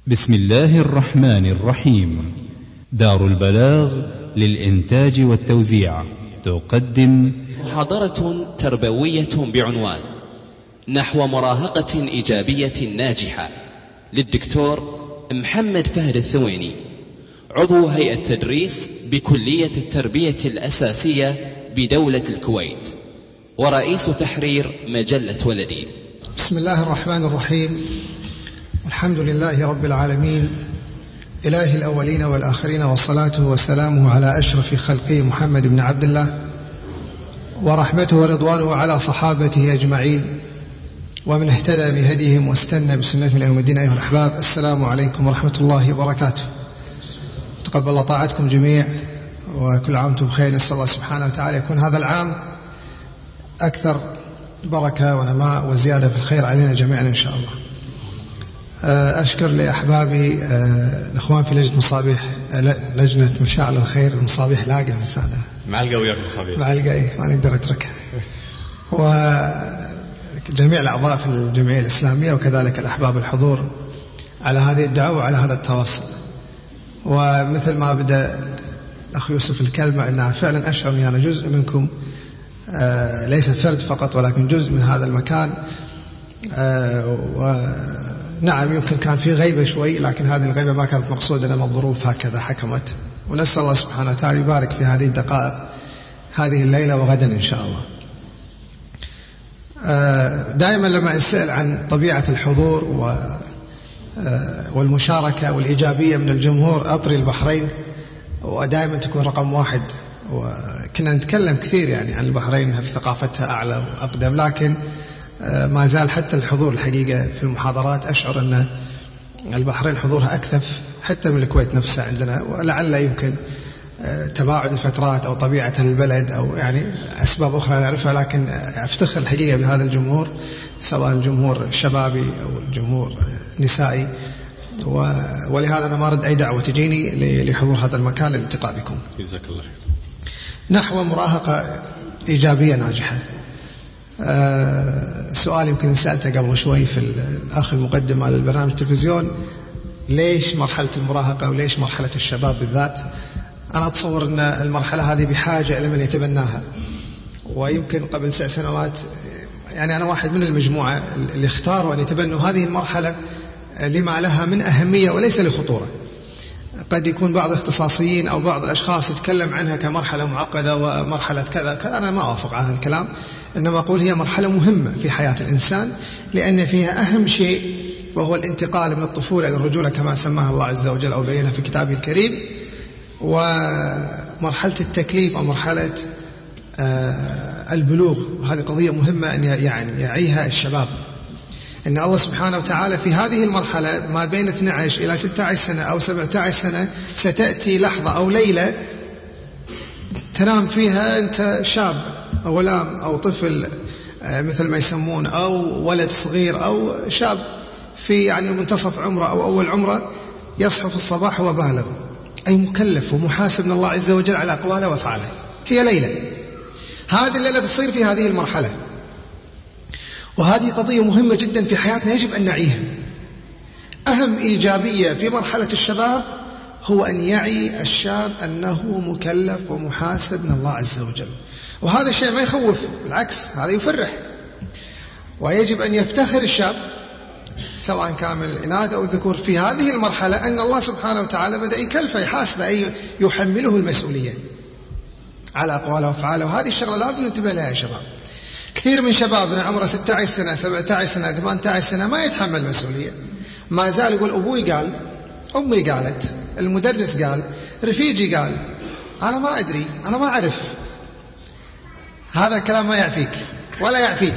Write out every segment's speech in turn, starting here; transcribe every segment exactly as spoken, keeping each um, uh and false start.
بسم الله الرحمن الرحيم. دار البلاغ للإنتاج والتوزيع تقدم محاضرة تربوية بعنوان نحو مراهقة إيجابية ناجحة للدكتور محمد فهد الثويني، عضو هيئة تدريس بكلية التربية الأساسية بدولة الكويت ورئيس تحرير مجلة ولدي. بسم الله الرحمن الرحيم. الحمد لله رب العالمين، إله الأولين والآخرين، وصلاته وسلامه على أشرف خلقه محمد بن عبد الله، ورحمته ورضوانه على صحابته أجمعين، ومن اهتدى بهديهم واستنى بسنتهم إلى يوم الدين. أيها الأحباب، السلام عليكم ورحمة الله وبركاته. تقبل الله طاعتكم جميع، وكل عام وانتم بخير. نسأل الله سبحانه وتعالى يكون هذا العام أكثر بركة ونماء وزيادة في الخير علينا جميعا إن شاء الله. أشكر لأحبابي الأخوان في لجنة مصابيح لجنة مشاعل الخير المصابيح لاقي مساعدة معلقة وياك مصابيح معلقة إيه ما نقدر أتركها، وجميع الأعضاء في الجمعية الإسلامية، وكذلك الأحباب الحضور على هذه الدعوة وعلى هذا التواصل. ومثل ما بدأ الأخ يوسف الكلمة، أنها فعلا أشعر أني أنا جزء منكم، ليس فرد فقط ولكن جزء من هذا المكان. ونعم يمكن كان في غيبة شوي، لكن هذه الغيبة ما كانت مقصودة لما الظروف هكذا حكمت. ونسأل الله سبحانه وتعالى يبارك في هذه الدقائق هذه الليلة وغدا إن شاء الله. دائما لما أسأل عن طبيعة الحضور والمشاركة والإيجابية من الجمهور أطري البحرين، ودائما تكون رقم واحد. وكنا نتكلم كثير يعني عن البحرين في ثقافتها أعلى وأقدم، لكن ما زال حتى الحضور الحقيقة في المحاضرات أشعر أن البحرين حضورها أكثف حتى من الكويت نفسها عندنا، ولعل يمكن تباعد الفترات أو طبيعة البلد أو يعني أسباب أخرى نعرفها، لكن أفتخر الحقيقة بهذا الجمهور، سواء الجمهور الشبابي أو الجمهور النسائي. ولهذا أنا ما أرد أي دعوة تجيني لحضور هذا المكان للالتقاء بكم. جزاك الله خير. نحو مراهقة إيجابية ناجحة. أه سؤال يمكن سألته قبل شوي في الأخ المقدم على البرنامج التلفزيون، ليش مرحلة المراهقة وليش مرحلة الشباب بالذات؟ أنا أتصور أن المرحلة هذه بحاجة إلى من يتبناها. ويمكن قبل سبع سنوات يعني أنا واحد من المجموعة اللي اختاروا أن يتبنوا هذه المرحلة لما لها من أهمية وليس لخطورة. قد يكون بعض الاختصاصيين أو بعض الأشخاص يتكلم عنها كمرحلة معقدة ومرحلة كذا كذا، أنا ما أوافق على هذا الكلام، إنما أقول هي مرحلة مهمة في حياة الإنسان، لأن فيها أهم شيء وهو الانتقال من الطفولة إلى الرجولة كما سماها الله عز وجل أو بينها في كتابه الكريم. ومرحلة التكليف أو مرحلة البلوغ، وهذه قضية مهمة أن يعني يعيها الشباب، إن الله سبحانه وتعالى في هذه المرحلة ما بين اثنتي عشر إلى ستة عشر سنة أو سبعة عشر سنة ستأتي لحظة أو ليلة تنام فيها أنت شاب أو غلام أو طفل مثل ما يسمون، أو ولد صغير أو شاب في يعني منتصف عمره أو أول عمره، يصحو في الصباح هو بالغ، أي مكلف ومحاسب من الله عز وجل على أقواله وأفعاله. هي ليلة، هذه الليلة تصير في هذه المرحلة، وهذه قضية مهمة جدا في حياتنا يجب أن نعيها. أهم إيجابية في مرحلة الشباب هو أن يعي الشاب أنه مكلف ومحاسب من الله عز وجل، وهذا الشيء ما يخوف، بالعكس هذا يفرح. ويجب أن يفتخر الشاب سواء كان من الإناث أو الذكور في هذه المرحلة أن الله سبحانه وتعالى بدأ يكلفه يحاسبه، أي يحمله المسؤولية على أقواله وأفعاله. وهذه الشغلة لازم ننتبه لها يا شباب. كثير من شبابنا عمره ستة عشر سنة سبعة عشر سنة ثمانية عشر سنة ما يتحمل مسؤولية، ما زال يقول أبوي قال، أمي قالت، المدرس قال، رفيجي قال، أنا ما أدري، أنا ما أعرف. هذا الكلام ما يعفيك ولا يعفيك.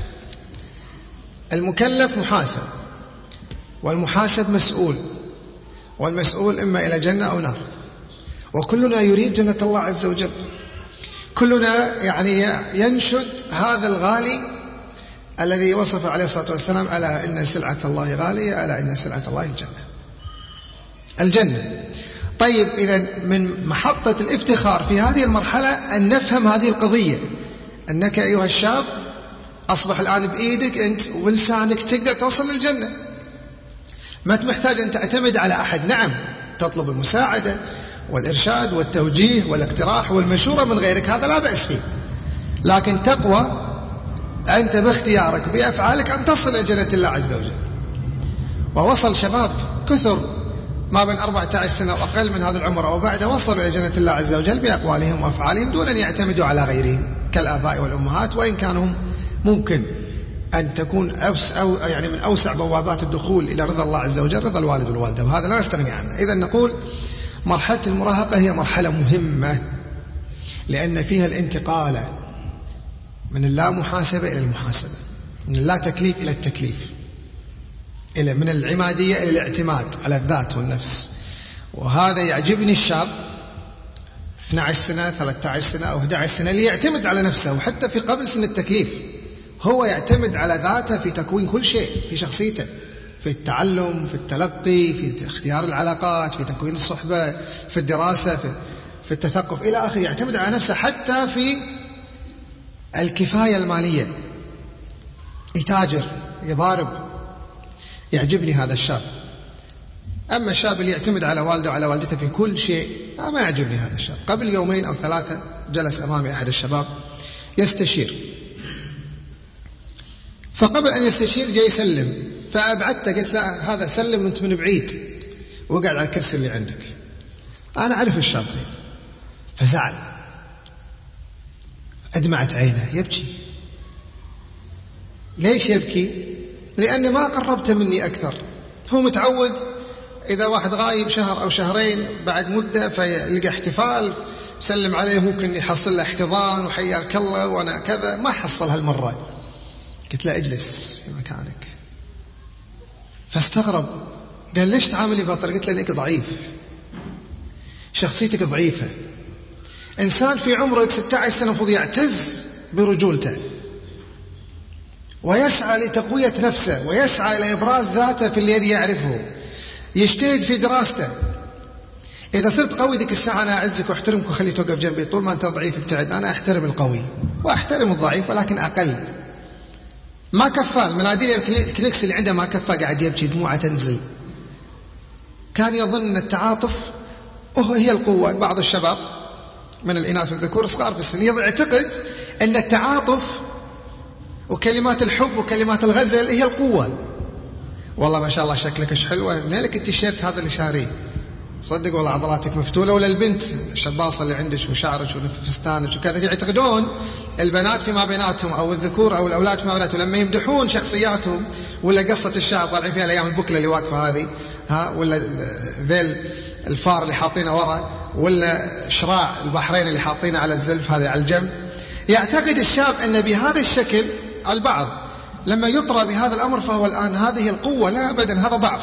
المكلف محاسب، والمحاسب مسؤول، والمسؤول إما إلى جنة أو نار، وكلنا يريد جنة الله عز وجل. كلنا يعني ينشد هذا الغالي الذي وصف عليه الصلاة والسلام: ألا إن سلعة الله غالية، ألا إن سلعة الله الجنة. الجنة. طيب، إذن من محطة الافتخار في هذه المرحلة أن نفهم هذه القضية، أنك أيها الشاب أصبح الآن بإيدك أنت ولسانك تقدر توصل للجنة. ما محتاج أن تعتمد على أحد. نعم تطلب المساعدة والإرشاد والتوجيه والاقتراح والمشورة من غيرك، هذا لا بأس فيه، لكن تقوى أنت باختيارك بأفعالك أن تصل إلى جنة الله عز وجل. ووصل شباب كثر ما بين أربعة عشر سنة وأقل من هذا العمر أو بعده وصلوا إلى جنة الله عز وجل بأقوالهم وأفعالهم دون أن يعتمدوا على غيرهم كالآباء والأمهات، وإن كانوا ممكن أن تكون أوس أو يعني من أوسع بوابات الدخول إلى رضا الله عز وجل رضا الوالد والوالدة، وهذا لا نستغني عنه. إذا نقول مرحلة المراهقة هي مرحلة مهمة لأن فيها الانتقال من اللا محاسبة إلى المحاسبة، من اللا تكليف إلى التكليف، إلى من العمادية إلى الاعتماد على الذات والنفس. وهذا يعجبني الشاب اثنتي عشرة سنة ثلاثة عشر سنة أو أحد عشر سنة اللي يعتمد على نفسه، وحتى في قبل سن التكليف هو يعتمد على ذاته في تكوين كل شيء في شخصيته، في التعلم، في التلقي، في اختيار العلاقات، في تكوين الصحبة، في الدراسة، في, في التثقف إلى آخره. يعتمد على نفسه حتى في الكفاية المالية، يتاجر، يضارب. يعجبني هذا الشاب. أما الشاب اللي يعتمد على والده وعلى والدته في كل شيء ما يعجبني هذا الشاب. قبل يومين أو ثلاثة جلس أمامي أحد الشباب يستشير، فقبل أن يستشير جاي يسلم، فأبعدته قلت لا هذا سلم أنت من بعيد، وقعد على الكرسي اللي عندك. أنا أعرف الشاب زين، فزعل، أدمعت عينه يبكي. ليش يبكي؟ لأني ما قربته مني أكثر. هو متعود إذا واحد غايب شهر أو شهرين بعد مدة فيلقى احتفال، سلم عليه ممكن يحصل له احتضان وحياك الله وأنا كذا، ما حصل هالمرة. قلت له اجلس في مكانك. فاستغرب، قال ليش تعاملي بطل؟ قلت له إنك ضعيف، شخصيتك ضعيفة. إنسان في عمرك ستة عشر سنة المفروض يعتز برجولته ويسعى لتقوية نفسه ويسعى إلى إبراز ذاته في الذي يعرفه، يجتهد في دراسته. إذا صرت قوي ذيك الساعة أنا أعزك وأحترمك وخلي توقف جنبي. طول ما أنت ضعيف ابتعد. أنا أحترم القوي وأحترم الضعيف ولكن أقل. ما كفى المناديل الكنكس اللي عنده، ما كفى، قاعد يبكي دموعه تنزل. كان يظن أن التعاطف وهو هي القوة. بعض الشباب من الإناث والذكور صغار في السن يعتقد أن التعاطف وكلمات الحب وكلمات الغزل هي القوة. والله ما شاء الله شكلك ايش حلوة، من لك التيشيرت هذا اللي شاريه، صدق والله عضلاتك مفتولة. ولا البنت الشباصة اللي عندك وشعرك وفستانك وكذا. يعتقدون البنات فيما بيناتهم أو الذكور أو الأولاد فيما بيناتهم لما يمدحون شخصياتهم، ولا قصة الشعر طالعين فيها الأيام البكلة اللي واقفة هذه، ها، ولا ذيل الفار اللي حاطينه ورا، ولا شراع البحرين اللي حاطينه على الزلف هذا على الجنب. يعتقد الشاب أن بهذا الشكل البعض لما يطرى بهذا الأمر فهو الآن هذه القوة. لا أبدا، هذا ضعف.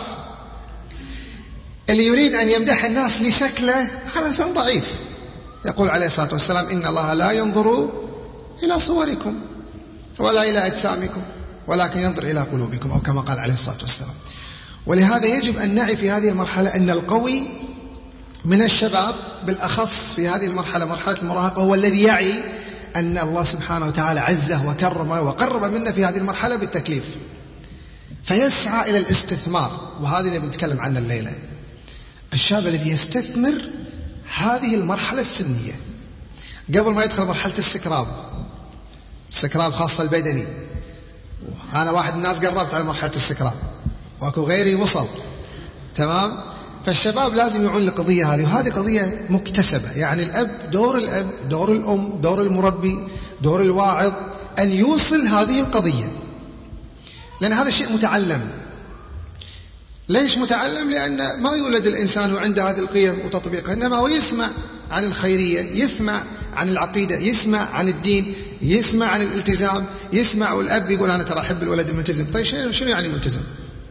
اللي يريد أن يمدح الناس لشكله خلاص ضعيف. يقول عليه الصلاة والسلام إن الله لا ينظر إلى صوركم ولا إلى أجسامكم ولكن ينظر إلى قلوبكم، أو كما قال عليه الصلاة والسلام. ولهذا يجب أن نعي في هذه المرحلة أن القوي من الشباب بالأخص في هذه المرحلة مرحلة المراهقة هو الذي يعي أن الله سبحانه وتعالى عزه وكرمه وقرب منا في هذه المرحلة بالتكليف، فيسعى إلى الاستثمار. وهذا اللي بنتكلم عنه الليلة. الشاب الذي يستثمر هذه المرحلة السنية قبل ما يدخل مرحلة السكراب، السكراب خاصة البدني. أنا واحد من الناس قربت على مرحلة السكراب وأكو غيري وصل، تمام. فالشباب لازم يعون القضية هذه، وهذه قضية مكتسبة. يعني الأب، دور الأب، دور الأم، دور المربي، دور الواعظ أن يوصل هذه القضية، لأن هذا الشيء متعلم. ليش متعلم؟ لأن ما يولد الإنسان وعنده هذه القيم وتطبيقها، إنما هو يسمع عن الخيرية، يسمع عن العقيدة، يسمع عن الدين، يسمع عن الالتزام، يسمع. والأب يقول أنا ترى أحب الولد الملتزم. طيب شنو يعني ملتزم؟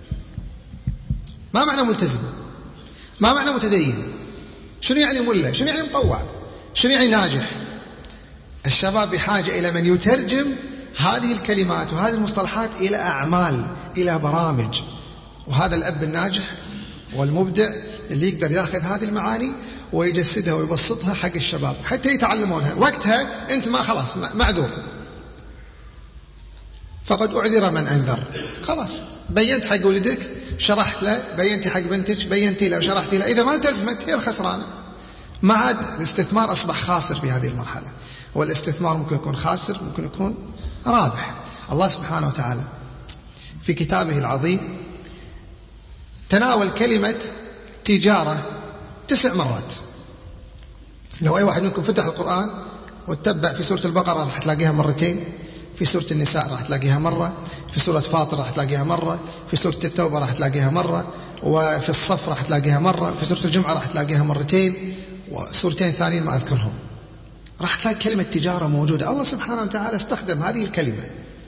ما معنى ملتزم؟ ما معنى متدين؟ شنو يعني ملة؟ شنو يعني مطوع؟ شنو يعني ناجح؟ الشباب بحاجة إلى من يترجم هذه الكلمات وهذه المصطلحات إلى أعمال، إلى برامج. وهذا الأب الناجح والمبدع اللي يقدر ياخذ هذه المعاني ويجسدها ويبسطها حق الشباب حتى يتعلمونها. وقتها أنت ما خلاص معذور، فقد أعذر من أنذر. خلاص بينت حق ولدك شرحت له، بينتي حق بنتك، بينتي له وشرحتي له، إذا ما التزمت هي الخسرانة. ما عاد الاستثمار أصبح خاسر في هذه المرحلة. والاستثمار ممكن يكون خاسر، ممكن يكون رابح. الله سبحانه وتعالى في كتابه العظيم تناول كلمة تجارة تسع مرات. لو أي واحد منكم فتح القرآن واتبع في سورة البقرة راح تلاقيها مرتين، في سورة النساء راح تلاقيها مرة، في سورة فاطر راح تلاقيها مرة، في سورة التوبة راح تلاقيها مرة، وفي الصف راح تلاقيها مرة، في سورة الجمعة راح تلاقيها مرتين، وسورتين ثانيين ما أذكرهم راح تلاقي كلمة تجارة موجودة. الله سبحانه وتعالى استخدم هذه الكلمة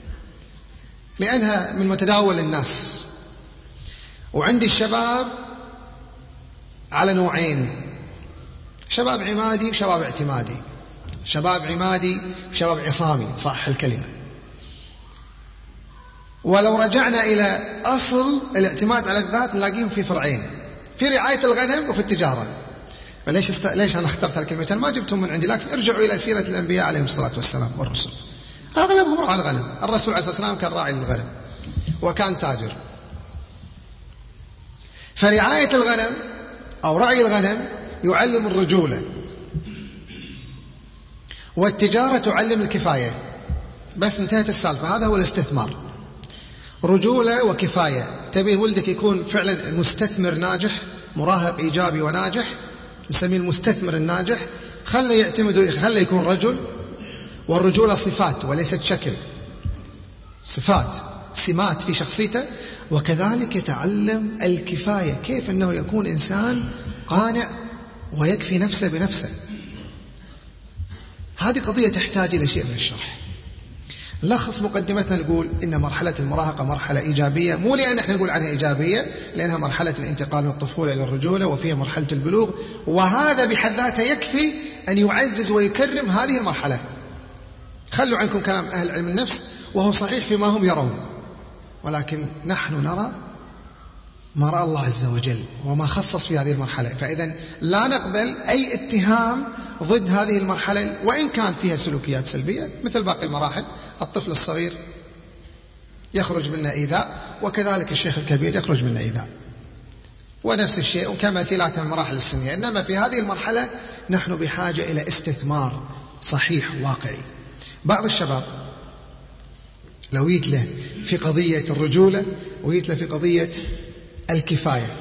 لأنها من متداول الناس. وعندي الشباب على نوعين، شباب عمادي وشباب اعتمادي. شباب عمادي وشباب عصامي، صح الكلمة. ولو رجعنا إلى أصل الاعتماد على الذات نلاقيهم في فرعين، في رعاية الغنم وفي التجارة. فليش است... ليش أنا اخترت الكلمتين؟ ما جبتهم من عندي، لكن ارجعوا إلى سيرة الأنبياء عليهم الصلاة والسلام والرسل. أغلبهم رعى الغنم. الرسول عليه الصلاة والسلام كان راعي للغنم وكان تاجر. فرعاية الغنم أو رعي الغنم يعلم الرجولة، والتجارة تعلم الكفاية. بس انتهت السالفة. هذا هو الاستثمار، رجولة وكفاية. تبي ولدك يكون فعلا مستثمر ناجح، مراهق إيجابي وناجح، نسميه المستثمر الناجح. خلي يعتمد، خلي يكون رجل. والرجولة صفات وليست شكل، صفات سمات في شخصيته. وكذلك يتعلم الكفاية، كيف أنه يكون إنسان قانع ويكفي نفسه بنفسه. هذه قضية تحتاج إلى شيء من الشرح. نلخص مقدمتنا نقول إن مرحلة المراهقة مرحلة إيجابية، مو لأن احنا نقول عنها إيجابية، لأنها مرحلة الانتقال من الطفولة إلى الرجولة، وفيها مرحلة البلوغ. وهذا بحد ذاته يكفي أن يعزز ويكرم هذه المرحلة. خلوا عنكم كلام أهل علم النفس، وهو صحيح فيما هم يرون، ولكن نحن نرى ما رأى الله عز وجل وما خصص في هذه المرحلة. فإذا لا نقبل أي اتهام ضد هذه المرحلة، وإن كان فيها سلوكيات سلبية مثل باقي المراحل. الطفل الصغير يخرج منه إيذاء، وكذلك الشيخ الكبير يخرج منه إيذاء، ونفس الشيء وكمثيلات من المراحل السنية. إنما في هذه المرحلة نحن بحاجة إلى استثمار صحيح واقعي. بعض الشباب لو يتله في قضية الرجولة ويتله في قضية الكفاية،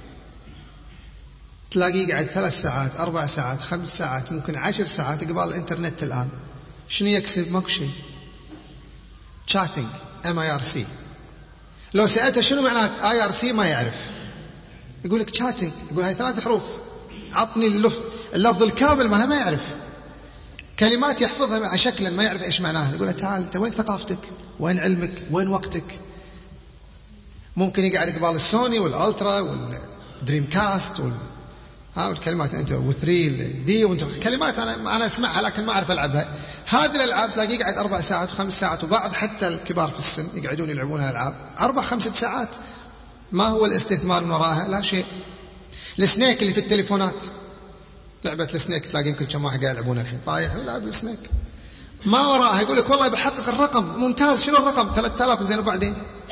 تلاقيه قاعد ثلاث ساعات أربع ساعات خمس ساعات ممكن عشر ساعات قبال الإنترنت. الآن شنو يكسب؟ ماكو شيء. شاتينج ام اي ار سي. لو سألته شنو معنات اي ار سي ما يعرف، يقول لك شاتينج، يقول هاي ثلاث حروف، عطني اللفظ اللفظ الكامل مالها ما يعرف. كلمات يحفظها شكلا ما يعرف ايش معناها. يقول له تعال انت وين ثقافتك؟ وين علمك؟ وين وقتك؟ ممكن يقعد قبال السوني والالترا والدريم كاست وال ها الكلمات انت وثري دي وانت كلمات انا انا اسمعها لكن ما اعرف العبها. هذه الالعاب تلاقيه قاعد اربع ساعات وخمس ساعات، وبعض حتى الكبار في السن يقعدون يلعبون الالعاب اربع خمسة ساعات. ما هو الاستثمار من وراها؟ لا شيء. السنيك اللي في التليفونات، لعبه السنيك تلاقي يمكن كم واحد قاعد يلعبون الحين، طايح يلعب السنيك ما وراها. يقول لك والله بحقق الرقم ممتاز. شنو الرقم؟ ثلاثة آلاف. زين وبعدين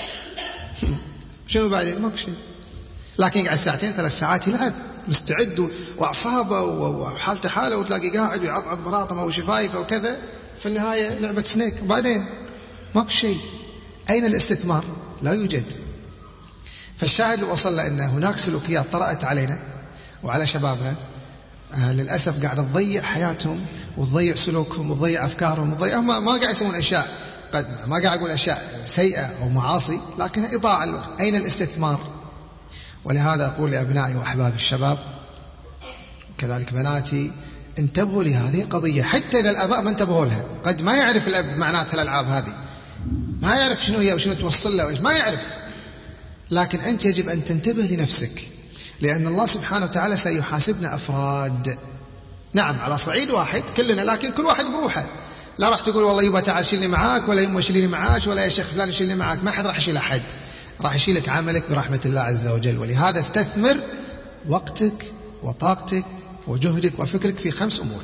شنو بعدين؟ ماكو شيء. لكن يقعد ساعتين ثلاث ساعات يلعب مستعد وأعصابه وحالته حاله، وتلاقي قاعد ويعضعض براطمه وشفايفه وكذا. في النهاية لعبة سنيك وبعدين ماكو شيء. أين الاستثمار؟ لا يوجد. فالشاهد اللي وصلنا أن هناك سلوكيات طرأت علينا وعلى شبابنا آه للأسف قاعد تضيع حياتهم وتضيع سلوكهم وتضيع أفكارهم وتضيع. ما, ما قاعد يسوون أشياء، قد ما قاعد أقول أشياء سيئة أو معاصي، لكن إضاعة الوقت. أين الاستثمار؟ ولهذا أقول لأبنائي وأحباب الشباب وكذلك بناتي انتبهوا لهذه القضية، حتى إذا الآباء ما انتبهوا لها. قد ما يعرف الأب معنات الألعاب هذه، ما يعرف شنو هي وشنو توصل له، ما يعرف. لكن أنت يجب أن تنتبه لنفسك، لأن الله سبحانه وتعالى سيحاسبنا أفراد. نعم على صعيد واحد كلنا، لكن كل واحد بروحه. لا راح تقول والله يبا تعال شيلني معاك، ولا يمه شيلني معاك، ولا يا شيخ فلان شيلني معاك. ما حد راح يشيل أحد، راح يشيلك عملك برحمة الله عز وجل. ولهذا استثمر وقتك وطاقتك وجهدك وفكرك في خمس أمور.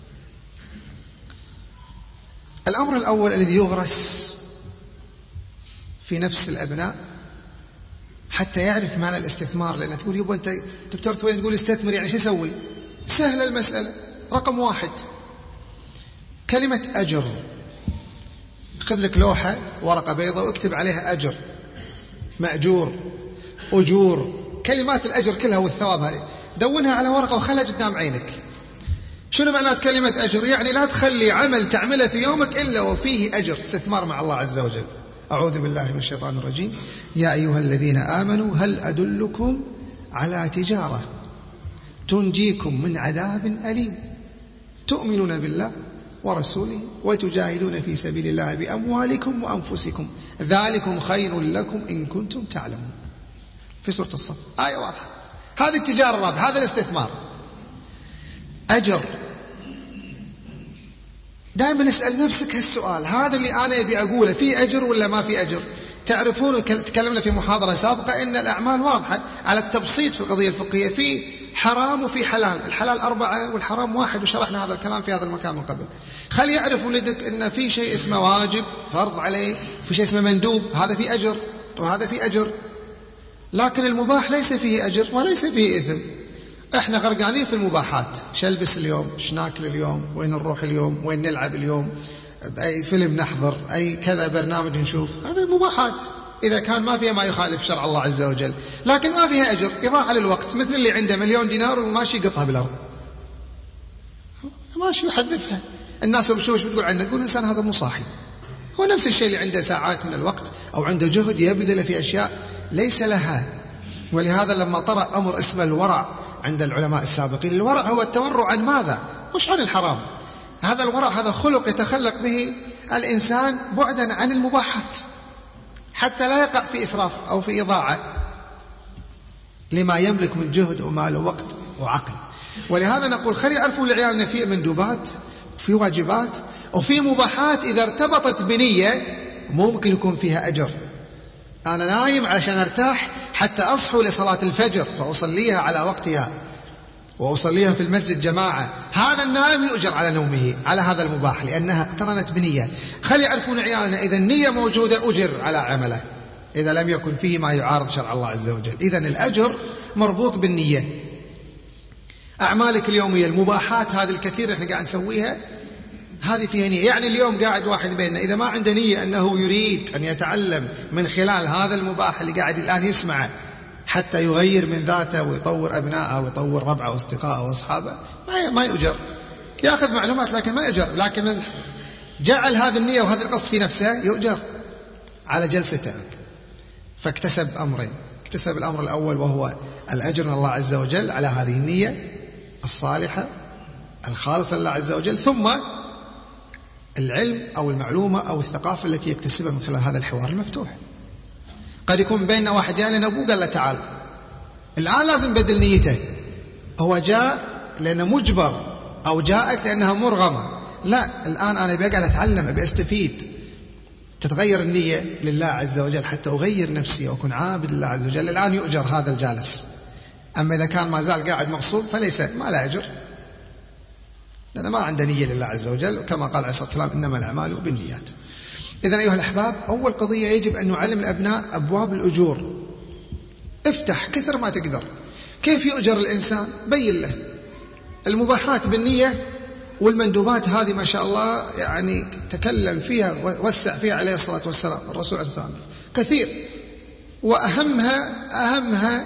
الأمر الأول الذي يغرس في نفس الأبناء حتى يعرف معنى الاستثمار. لأن تقول يبا أنت دكتور ثوين تقول استثمر، يعني شو يسوي؟ سهلة المسألة. رقم واحد كلمة أجر. خذ لك لوحة ورقة بيضاء واكتب عليها أجر، مأجور، أجور، كلمات الأجر كلها والثواب هذه دونها على ورقة وخلها قدام عينك. شنو معنات كلمة أجر؟ يعني لا تخلي عمل تعمله في يومك إلا وفيه أجر، استثمار مع الله عز وجل. أعوذ بالله من الشيطان الرجيم. يا أيها الذين آمنوا هل أدلكم على تجارة تنجيكم من عذاب أليم تؤمنون بالله ورسوله وتجاهدون في سبيل الله بأموالكم وأنفسكم ذلكم خير لكم إن كنتم تعلمون. في سورة الصف آية واضحة. هذه التجارة الرابحة، هذا الاستثمار. أجر. دائما اسأل نفسك هالسؤال، هذا اللي أنا أبي أقوله فيه أجر ولا ما فيه أجر؟ تعرفون تكلمنا في محاضرة سابقة إن الأعمال واضحة على التبسيط في القضية الفقهية، في حرام وفي حلال. الحلال أربعة والحرام واحد، وشرحنا هذا الكلام في هذا المكان من قبل. خلي يعرف ولدك إن في شيء اسمه واجب فرض عليه، في شيء اسمه مندوب، هذا فيه أجر وهذا فيه أجر. لكن المباح ليس فيه أجر وليس فيه إثم. احنا غرقانين في المباحات، شلبس اليوم، شناكل اليوم، وين نروح اليوم، وين نلعب اليوم، أي فيلم نحضر، أي كذا برنامج نشوف، هذه مباحات إذا كان ما فيها ما يخالف شرع الله عز وجل، لكن ما فيها أجر، إضاعة للوقت. مثل اللي عنده مليون دينار وماشي يقطها بالأرض، ماشي يحذفها. الناس بشوش بتقول عنه، تقول الإنسان هذا مو صاحي. هو نفس الشيء اللي عنده ساعات من الوقت أو عنده جهد يبذل في أشياء ليس لها. ولهذا لما طرأ أمر اسمه الورع عند العلماء السابقين، الورع هو التورع عن ماذا؟ مش عن الحرام. هذا الورع هذا خلق يتخلق به الإنسان بعدا عن المباحات حتى لا يقع في إسراف أو في إضاعة لما يملك من جهد ومال ووقت وعقل. ولهذا نقول خلي يعرفوا العيال أن في مندوبات وفي واجبات وفي مباحات إذا ارتبطت بنية ممكن يكون فيها أجر. أنا نايم علشان أرتاح حتى أصحو لصلاة الفجر فأصليها على وقتها وأصليها في المسجد جماعة، هذا النائم يؤجر على نومه على هذا المباح لأنها اقترنت بنية. خلي يعرفون عيالنا إذا النية موجودة أجر على عمله إذا لم يكن فيه ما يعارض شرع الله عز وجل. إذن الأجر مربوط بالنية. أعمالك اليومية المباحات هذه الكثير إحنا قاعد نسويها هذه فيها نية. يعني اليوم قاعد واحد بيننا إذا ما عنده نية أنه يريد أن يتعلم من خلال هذا المباح اللي قاعد الآن يسمعه حتى يغير من ذاته ويطور أبنائه ويطور ربعه واصدقائه وأصحابه، ما ما يؤجر. يأخذ معلومات لكن ما يؤجر. لكن من جعل هذه النية وهذا القصد في نفسه يؤجر على جلسته. فاكتسب أمرين، اكتسب الأمر الأول وهو الأجر من الله عز وجل على هذه النية الصالحة الخالصة لله عز وجل، ثم العلم أو المعلومة أو الثقافة التي يكتسبها من خلال هذا الحوار المفتوح. قد يكون بيننا واحد جاء لنا أبوه قال له تعال، الآن لازم بدل نيته. هو جاء لأنه مجبر أو جاءت لأنها مرغمة. لا، الآن أنا بقعد أتعلم أبي أستفيد. تتغير النية لله عز وجل حتى أغير نفسي وأكون عابد لله عز وجل. الآن يؤجر هذا الجالس. أما إذا كان ما زال قاعد مغصوب فليس ما لا أجر لأنه ما عنده نية لله عز وجل، وكما قال عليه الصلاة والسلام إنما الأعمال بالنيات. إذن أيها الأحباب، أول قضية يجب أن نعلم الأبناء أبواب الأجور. افتح كثر ما تقدر. كيف يؤجر الإنسان؟ بين له المباحات بالنية، والمندوبات هذه ما شاء الله يعني تكلم فيها ووسع فيها عليه الصلاة والسلام الرسول عليه الصلاة والسلام كثير. وأهمها أهمها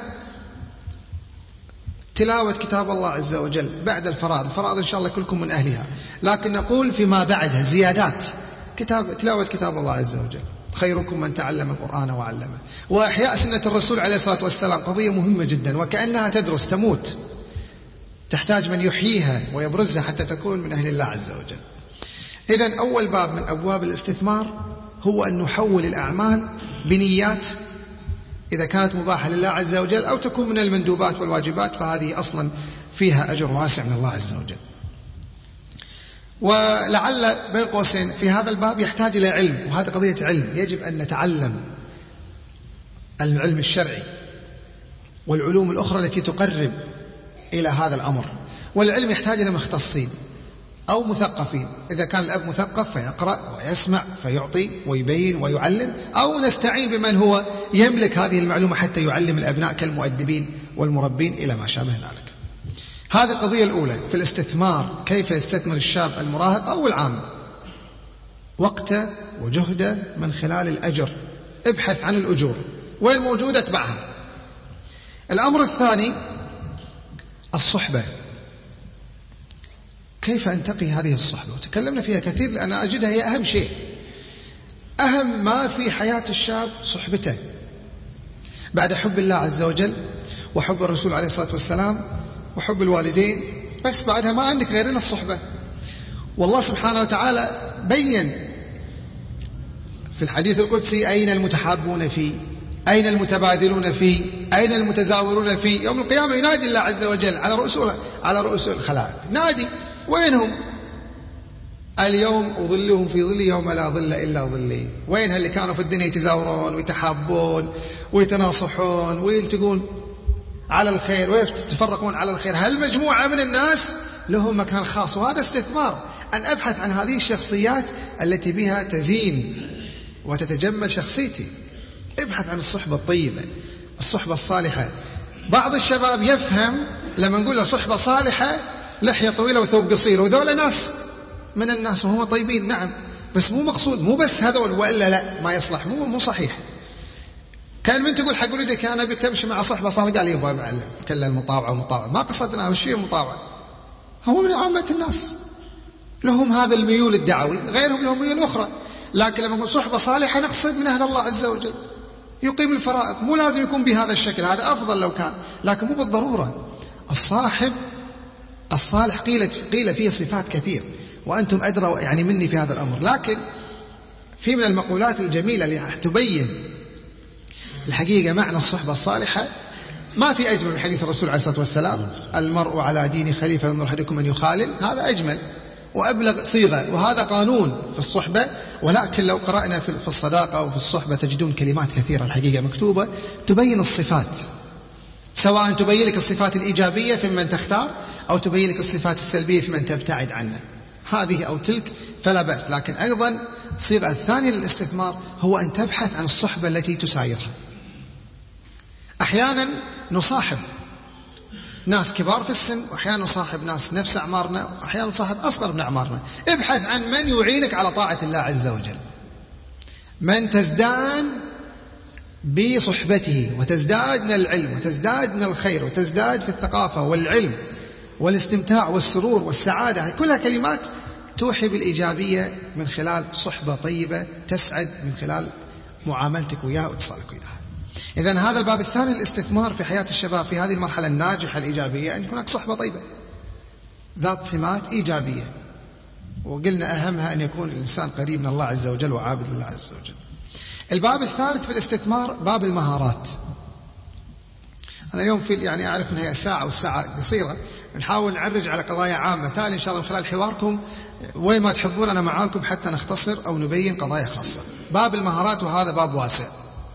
تلاوة كتاب الله عز وجل بعد الفرائض. الفرائض إن شاء الله كلكم من أهلها، لكن نقول فيما بعدها زيادات. كتاب تلاوة كتاب الله عز وجل. خيركم من تعلم القرآن وعلمه. وإحياء سنة الرسول عليه الصلاة والسلام قضية مهمة جدا، وكأنها تدرس تموت، تحتاج من يحييها ويبرزها حتى تكون من أهل الله عز وجل. إذن أول باب من أبواب الاستثمار هو أن نحول الأعمال بنيات إذا كانت مباحة لله عز وجل أو تكون من المندوبات والواجبات، فهذه أصلا فيها أجر واسع من الله عز وجل. ولعل بين قوسين في هذا الباب يحتاج إلى علم، وهذا قضية علم. يجب أن نتعلم العلم الشرعي والعلوم الأخرى التي تقرب إلى هذا الأمر. والعلم يحتاج إلى مختصين. أو مثقفين، إذا كان الأب مثقف فيقرأ ويسمع فيعطي ويبين ويعلم، أو نستعين بمن هو يملك هذه المعلومة حتى يعلم الأبناء كالمؤدبين والمربين إلى ما شابه ذلك. هذه القضية الأولى في الاستثمار، كيف يستثمر الشاب المراهق أو العام وقته وجهده من خلال الأجر. ابحث عن الأجور، وين موجودة اتبعها. الأمر الثاني الصحبة، كيف أنتقي هذه الصحبة، وتكلمنا فيها كثير لأن أجدها هي أهم شيء، أهم ما في حياة الشاب صحبته بعد حب الله عز وجل وحب الرسول عليه الصلاة والسلام وحب الوالدين، بس بعدها ما عندك غيرنا الصحبة. والله سبحانه وتعالى بين في الحديث القدسي أين المتحابون فيه، أين المتبادلون فيه، أين المتزاورون فيه. يوم القيامة ينادي الله عز وجل على رؤوس على رؤوس الخلائق، نادي وينهم؟ اليوم أظلهم في ظلي يوم لا ظل إلا ظلي. وين اللي كانوا في الدنيا يتزاورون ويتحابون ويتناصحون ويلتقون على الخير ويتفرقون على الخير؟ هل مجموعة من الناس لهم مكان خاص، وهذا استثمار. أن أبحث عن هذه الشخصيات التي بها تزين وتتجمل شخصيتي. ابحث عن الصحبة الطيبة، الصحبة الصالحة. بعض الشباب يفهم لما نقول له صحبة صالحة لحية طويلة وثوب قصير، وذولا ناس من الناس وهم طيبين، نعم، بس مو مقصود، مو بس هذول وإلا لا ما يصلح، مو مو صحيح. كان من تقول حق ولدك أنا بك تمشي مع صحبة صالحة، قال يبغى معلم كلا المطاوعة ومطاوعة، ما قصدنا وش هي المطاوعة، هو من عامة الناس لهم هذا الميول الدعوي، غيرهم لهم ميول أخرى. لكن لما نقول صحبة صالحة نقصد من أهل الله عز وجل، يقيم الفرائض، مو لازم يكون بهذا الشكل، هذا أفضل لو كان، لكن مو بالضرورة. الصاحب الصالح قيل قيل فيه صفات كثير، وأنتم أدرى يعني مني في هذا الأمر. لكن في من المقولات الجميلة اللي تبين الحقيقة معنى الصحبة الصالحة، ما في أجمل من حديث الرسول عليه الصلاة والسلام: المرء على دين خليفة ينظر أحدكم أن يخالل. هذا أجمل وأبلغ صيغة، وهذا قانون في الصحبة. ولكن لو قرأنا في الصداقة وفي الصحبة تجدون كلمات كثيرة الحقيقة مكتوبة تبين الصفات، سواء تبين لك الصفات الإيجابية في من تختار، أو تبين لك الصفات السلبية في من تبتعد عنه، هذه أو تلك فلا بأس. لكن أيضا الصيغة الثانية للاستثمار هو أن تبحث عن الصحبة التي تسايرها. أحيانا نصاحب ناس كبار في السن، وأحيانا نصاحب ناس نفس أعمارنا، وأحيانا نصاحب أصغر من أعمارنا. ابحث عن من يعينك على طاعة الله عز وجل، من تزداد بصحبته وتزداد من العلم وتزداد من الخير وتزداد في الثقافة والعلم والاستمتاع والسرور والسعادة. كلها كلمات توحي بالإيجابية من خلال صحبة طيبة تسعد من خلال معاملتك وياه واتصالك وياه. إذن هذا الباب الثاني للاستثمار في حياة الشباب في هذه المرحلة الناجحة الإيجابية، أن هناك صحبة طيبة ذات سمات إيجابية، وقلنا أهمها أن يكون الإنسان قريب من الله عز وجل وعابد الله عز وجل. الباب الثالث في الاستثمار باب المهارات. أنا اليوم في يعني أعرف أنها ساعة والساعة قصيرة، نحاول نعرج على قضايا عامة. تالي إن شاء الله من خلال حواركم وين ما تحبون أنا معاكم حتى نختصر أو نبين قضايا خاصة. باب المهارات، وهذا باب واسع.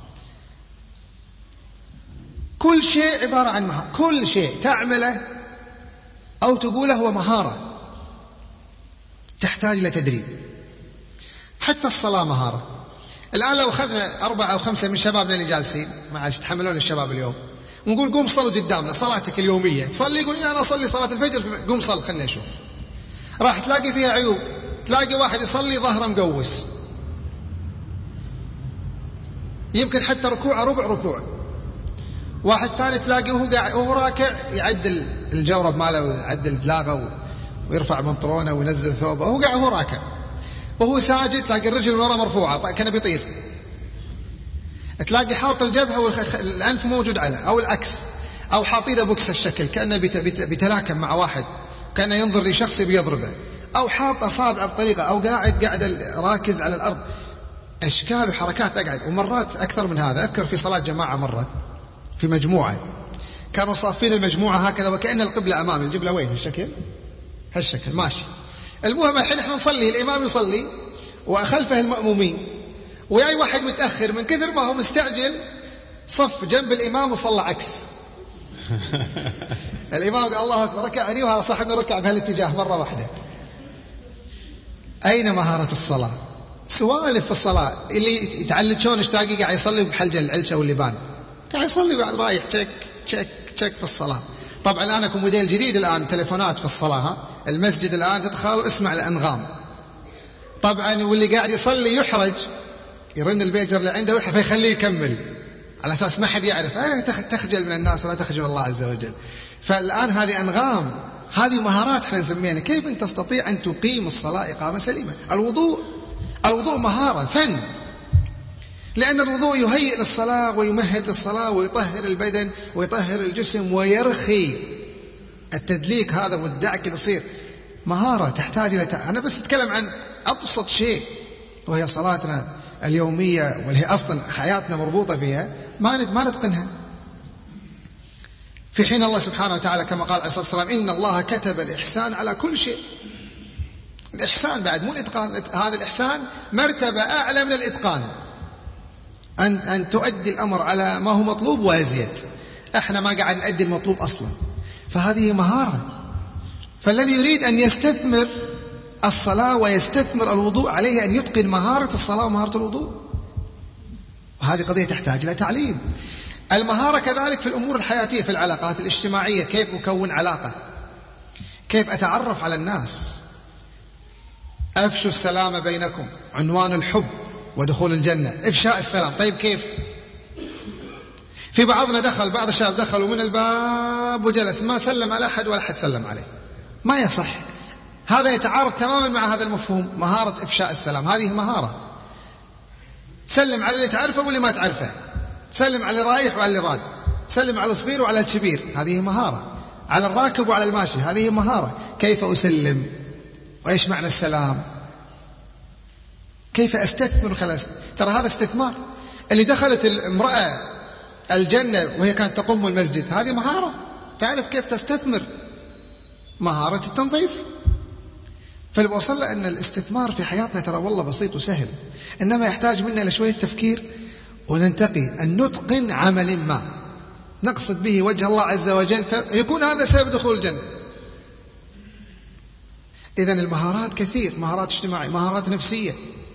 كل شيء عبارة عن مهارة، كل شيء تعمله أو تقوله هو مهارة تحتاج إلى تدريب. حتى الصلاة مهارة. الآن لو أخذنا أربعة أو خمسة من شبابنا اللي جالسين، ما عادش تحملون الشباب اليوم، ونقول قوم صلوا قدامنا صلاتك اليومية، تصلي يقول أنا أصلي صلاة الفجر، قوم صل خلنا نشوف. راح تلاقي فيها عيوب. تلاقي واحد يصلي ظهره مقوس، يمكن حتى ركوعه ربع ركوع. واحد ثاني تلاقي وهو قاعد وهو راكع يعدل الجورب ماله ويعدل بلاغه ويرفع بنطلونه وينزل ثوبه وهو قاعد وهو راكع. وهو ساجد تلاقي الرجل من ورا مرفوعه كأنه بيطير. تلاقي حاط الجبهه والأنف موجود عليه، أو العكس، أو حاطينه بوكس الشكل كأنه بيتلاكم مع واحد، كأنه ينظر لشخص بيضربه، أو حاط أصابعه بطريقة، أو قاعد قاعد راكز على الأرض. أشكال وحركات أقعد. ومرات أكثر من هذا. أذكر في صلاة جماعة مرة في مجموعة كانوا صافين المجموعة هكذا وكأن القبلة أمامي، القبلة وين هالشكل هالشكل ماشي. المهم الحين احنا نصلي، الإمام يصلي وخلفه المأمومين، وياي واحد متأخر من كثر ما هو مستعجل صف جنب الإمام وصلى عكس. الإمام قال الله أكبر ركعني، وهذا صاحبنا ركع بهالاتجاه مرة واحدة. أين مهارة الصلاة؟ سوالف في الصلاة، اللي يتعلم شلون ايش تلاقي قاعد يصلي بحلجة العلشة واللبان، قاعد يصلي وقاعد رايح تشك تشك تشك في الصلاة. طبعا الآن أكو موديل جديد الآن، تليفونات في الصلاة، المسجد الآن تدخل واسمع الأنغام. طبعا واللي قاعد يصلي يحرج، يرن البيجر اللي عنده ويحرج فيخليه يكمل على أساس ما حد يعرف، ايه تخجل من الناس ولا تخجل الله عز وجل. فالآن هذه أنغام، هذه مهارات احنا نسميها. كيف أن تستطيع أن تقيم الصلاة إقامة سليمة؟ الوضوء الوضوء مهارة فن، لأن الوضوء يهيئ للصلاة ويمهد للصلاة ويطهر البدن ويطهر الجسم ويرخي التدليك هذا والدعك يصير مهارة تحتاج إلى تع... أنا بس أتكلم عن أبسط شيء وهي صلاتنا اليومية، واللي أصلا حياتنا مربوطة فيها، ما ما نتقنها. في حين الله سبحانه وتعالى كما قال عليه الصلاة والسلام: إن الله كتب الإحسان على كل شيء. الإحسان بعد مو الإتقان، هذا الإحسان مرتبة أعلى من الإتقان، أن أن تؤدي الأمر على ما هو مطلوب وأزيد. إحنا ما قاعد نؤدي المطلوب أصلا، فهذه مهارة. فالذي يريد أن يستثمر الصلاة ويستثمر الوضوء عليه أن يتقن مهارة الصلاة ومهارة الوضوء، وهذه قضية تحتاج إلى تعليم. المهارة كذلك في الأمور الحياتية، في العلاقات الاجتماعية، كيف أكون علاقة، كيف أتعرف على الناس. أفشوا السلام بينكم، عنوان الحب ودخول الجنة إفشاء السلام. طيب كيف؟ في بعضنا دخل، بعض الشباب دخلوا من الباب وجلس ما سلم على أحد ولا أحد سلم عليه، ما يصح. هذا يتعارض تماما مع هذا المفهوم، مهارة إفشاء السلام. هذه مهارة، سلم على اللي تعرفه واللي ما تعرفه، سلم على اللي رايح وعلى اللي راد، سلم على الصغير وعلى الكبير، هذه مهارة. على الراكب وعلى الماشي، هذه مهارة. كيف أسلم، وإيش معنى السلام، كيف أستثمر خلاص. ترى هذا استثمار. اللي دخلت المرأة الجنة وهي كانت تقوم المسجد، هذه مهارة، تعرف كيف تستثمر، مهارة التنظيف. فاللي وصل أن الاستثمار في حياتنا ترى والله بسيط وسهل، إنما يحتاج منا لشوية تفكير وننتقي أن نتقن عمل ما نقصد به وجه الله عز وجل، فيكون هذا سبب دخول الجنة. إذن المهارات كثير، مهارات اجتماعية، مهارات نفسية.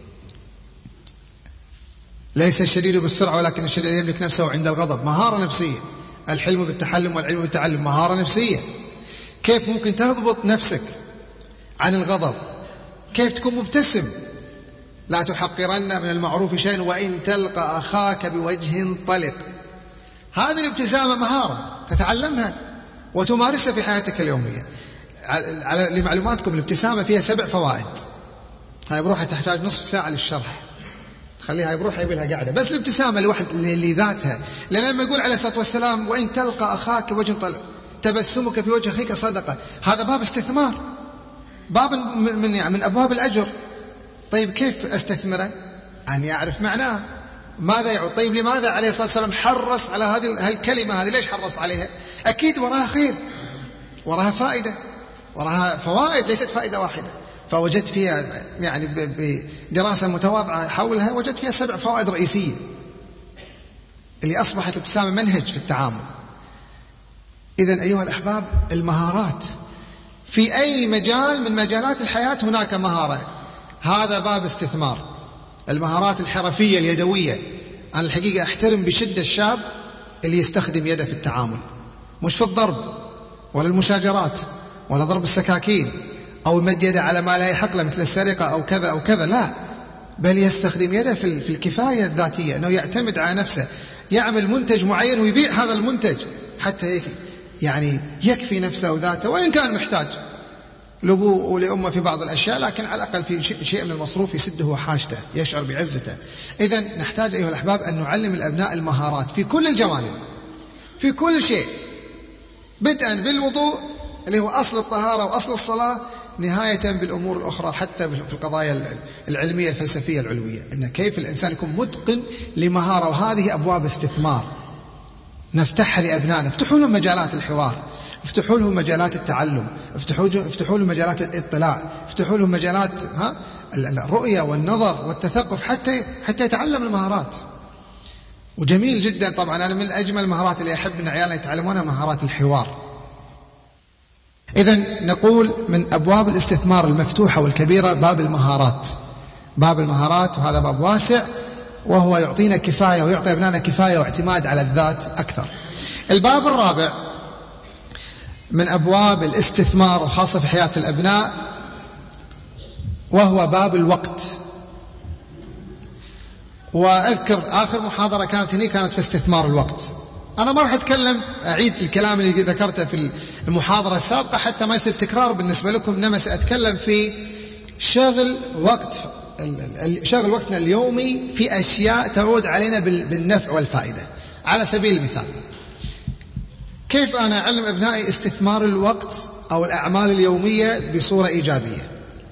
ليس الشديد بالسرعة ولكن الشديد يملك نفسه عند الغضب، مهارة نفسية. الحلم بالتحلم والعلم بالتعلم، مهارة نفسية. كيف ممكن تضبط نفسك عن الغضب، كيف تكون مبتسم. لا تحقرن من المعروف شيئا وإن تلقى أخاك بوجه طلق. هذه الابتسامة مهارة تتعلمها وتمارسها في حياتك اليومية. لمعلوماتكم الابتسامة فيها سبع فوائد، هاي بروحها تحتاج نصف ساعة للشرح، خليها هاي بروحها يبي لها قاعدة. بس الابتسامة لوحد لذاتها، لأن لما يقول عليه الصلاة والسلام: وإن تلقى أخاك بوجه طلق، تبسمك في وجه أخيك صدقة. هذا باب استثمار، باب من يعني من أبواب الأجر. طيب كيف أستثمره؟ أن يعرف معناه، ماذا يعود. طيب لماذا عليه الصلاة والسلام حرص على هذه الكلمة هذه؟ ليش حرص عليها؟ أكيد وراها خير، وراها فائدة، وراها فوائد، ليست فائدة واحدة. فوجدت فيها يعني بدراسة متواضعة حولها، وجدت فيها سبع فوائد رئيسية اللي أصبحت الابتسامة منهج في التعامل. إذن أيها الأحباب، المهارات في أي مجال من مجالات الحياة هناك مهارة، هذا باب استثمار. المهارات الحرفية اليدوية، أنا الحقيقة أحترم بشدة الشاب اللي يستخدم يده في التعامل، مش في الضرب ولا المشاجرات ولا ضرب السكاكين أو مد يده على ما لا يحق له مثل السرقة أو كذا أو كذا، لا، بل يستخدم يده في في الكفاية الذاتية، أنه يعتمد على نفسه، يعمل منتج معين ويبيع هذا المنتج حتى يعني يكفي نفسه وذاته، وإن كان محتاج لأبوه ولأمه في بعض الأشياء، لكن على الأقل في شيء من المصروف يسده حاجته، يشعر بعزته. إذن نحتاج أيها الأحباب أن نعلم الأبناء المهارات في كل الجوانب، في كل شيء، بدءا بالوضوء اللي هو أصل الطهارة وأصل الصلاة، نهاية بالأمور الأخرى، حتى في القضايا العلمية الفلسفية العلوية، إن كيف الإنسان يكون متقن لمهارة. وهذه أبواب استثمار نفتحها لأبنائنا. افتحوا لهم مجالات الحوار، افتحوا لهم مجالات التعلم، افتحوا افتحوا لهم مجالات الاطلاع، افتحوا لهم مجالات ها الرؤية والنظر والتثقف، حتى حتى يتعلم المهارات. وجميل جدا طبعا، أنا من أجمل المهارات اللي أحب أن عيالنا يتعلمونها مهارات الحوار. إذن نقول من أبواب الاستثمار المفتوحة والكبيرة باب المهارات، باب المهارات، وهذا باب واسع وهو يعطينا كفاية ويعطي أبنائنا كفاية واعتماد على الذات أكثر. الباب الرابع من أبواب الاستثمار وخاصة في حياة الأبناء وهو باب الوقت. وأذكر آخر محاضرة كانت هنا كانت في استثمار الوقت. أنا ما راح أتكلم أعيد الكلام اللي ذكرته في المحاضرة السابقة حتى ما يصير تكرار بالنسبة لكم، إنما سأتكلم في شغل وقت شغل وقتنا اليومي في أشياء تعود علينا بالنفع والفائدة. على سبيل المثال، كيف أنا أعلم أبنائي استثمار الوقت أو الأعمال اليومية بصورة إيجابية؟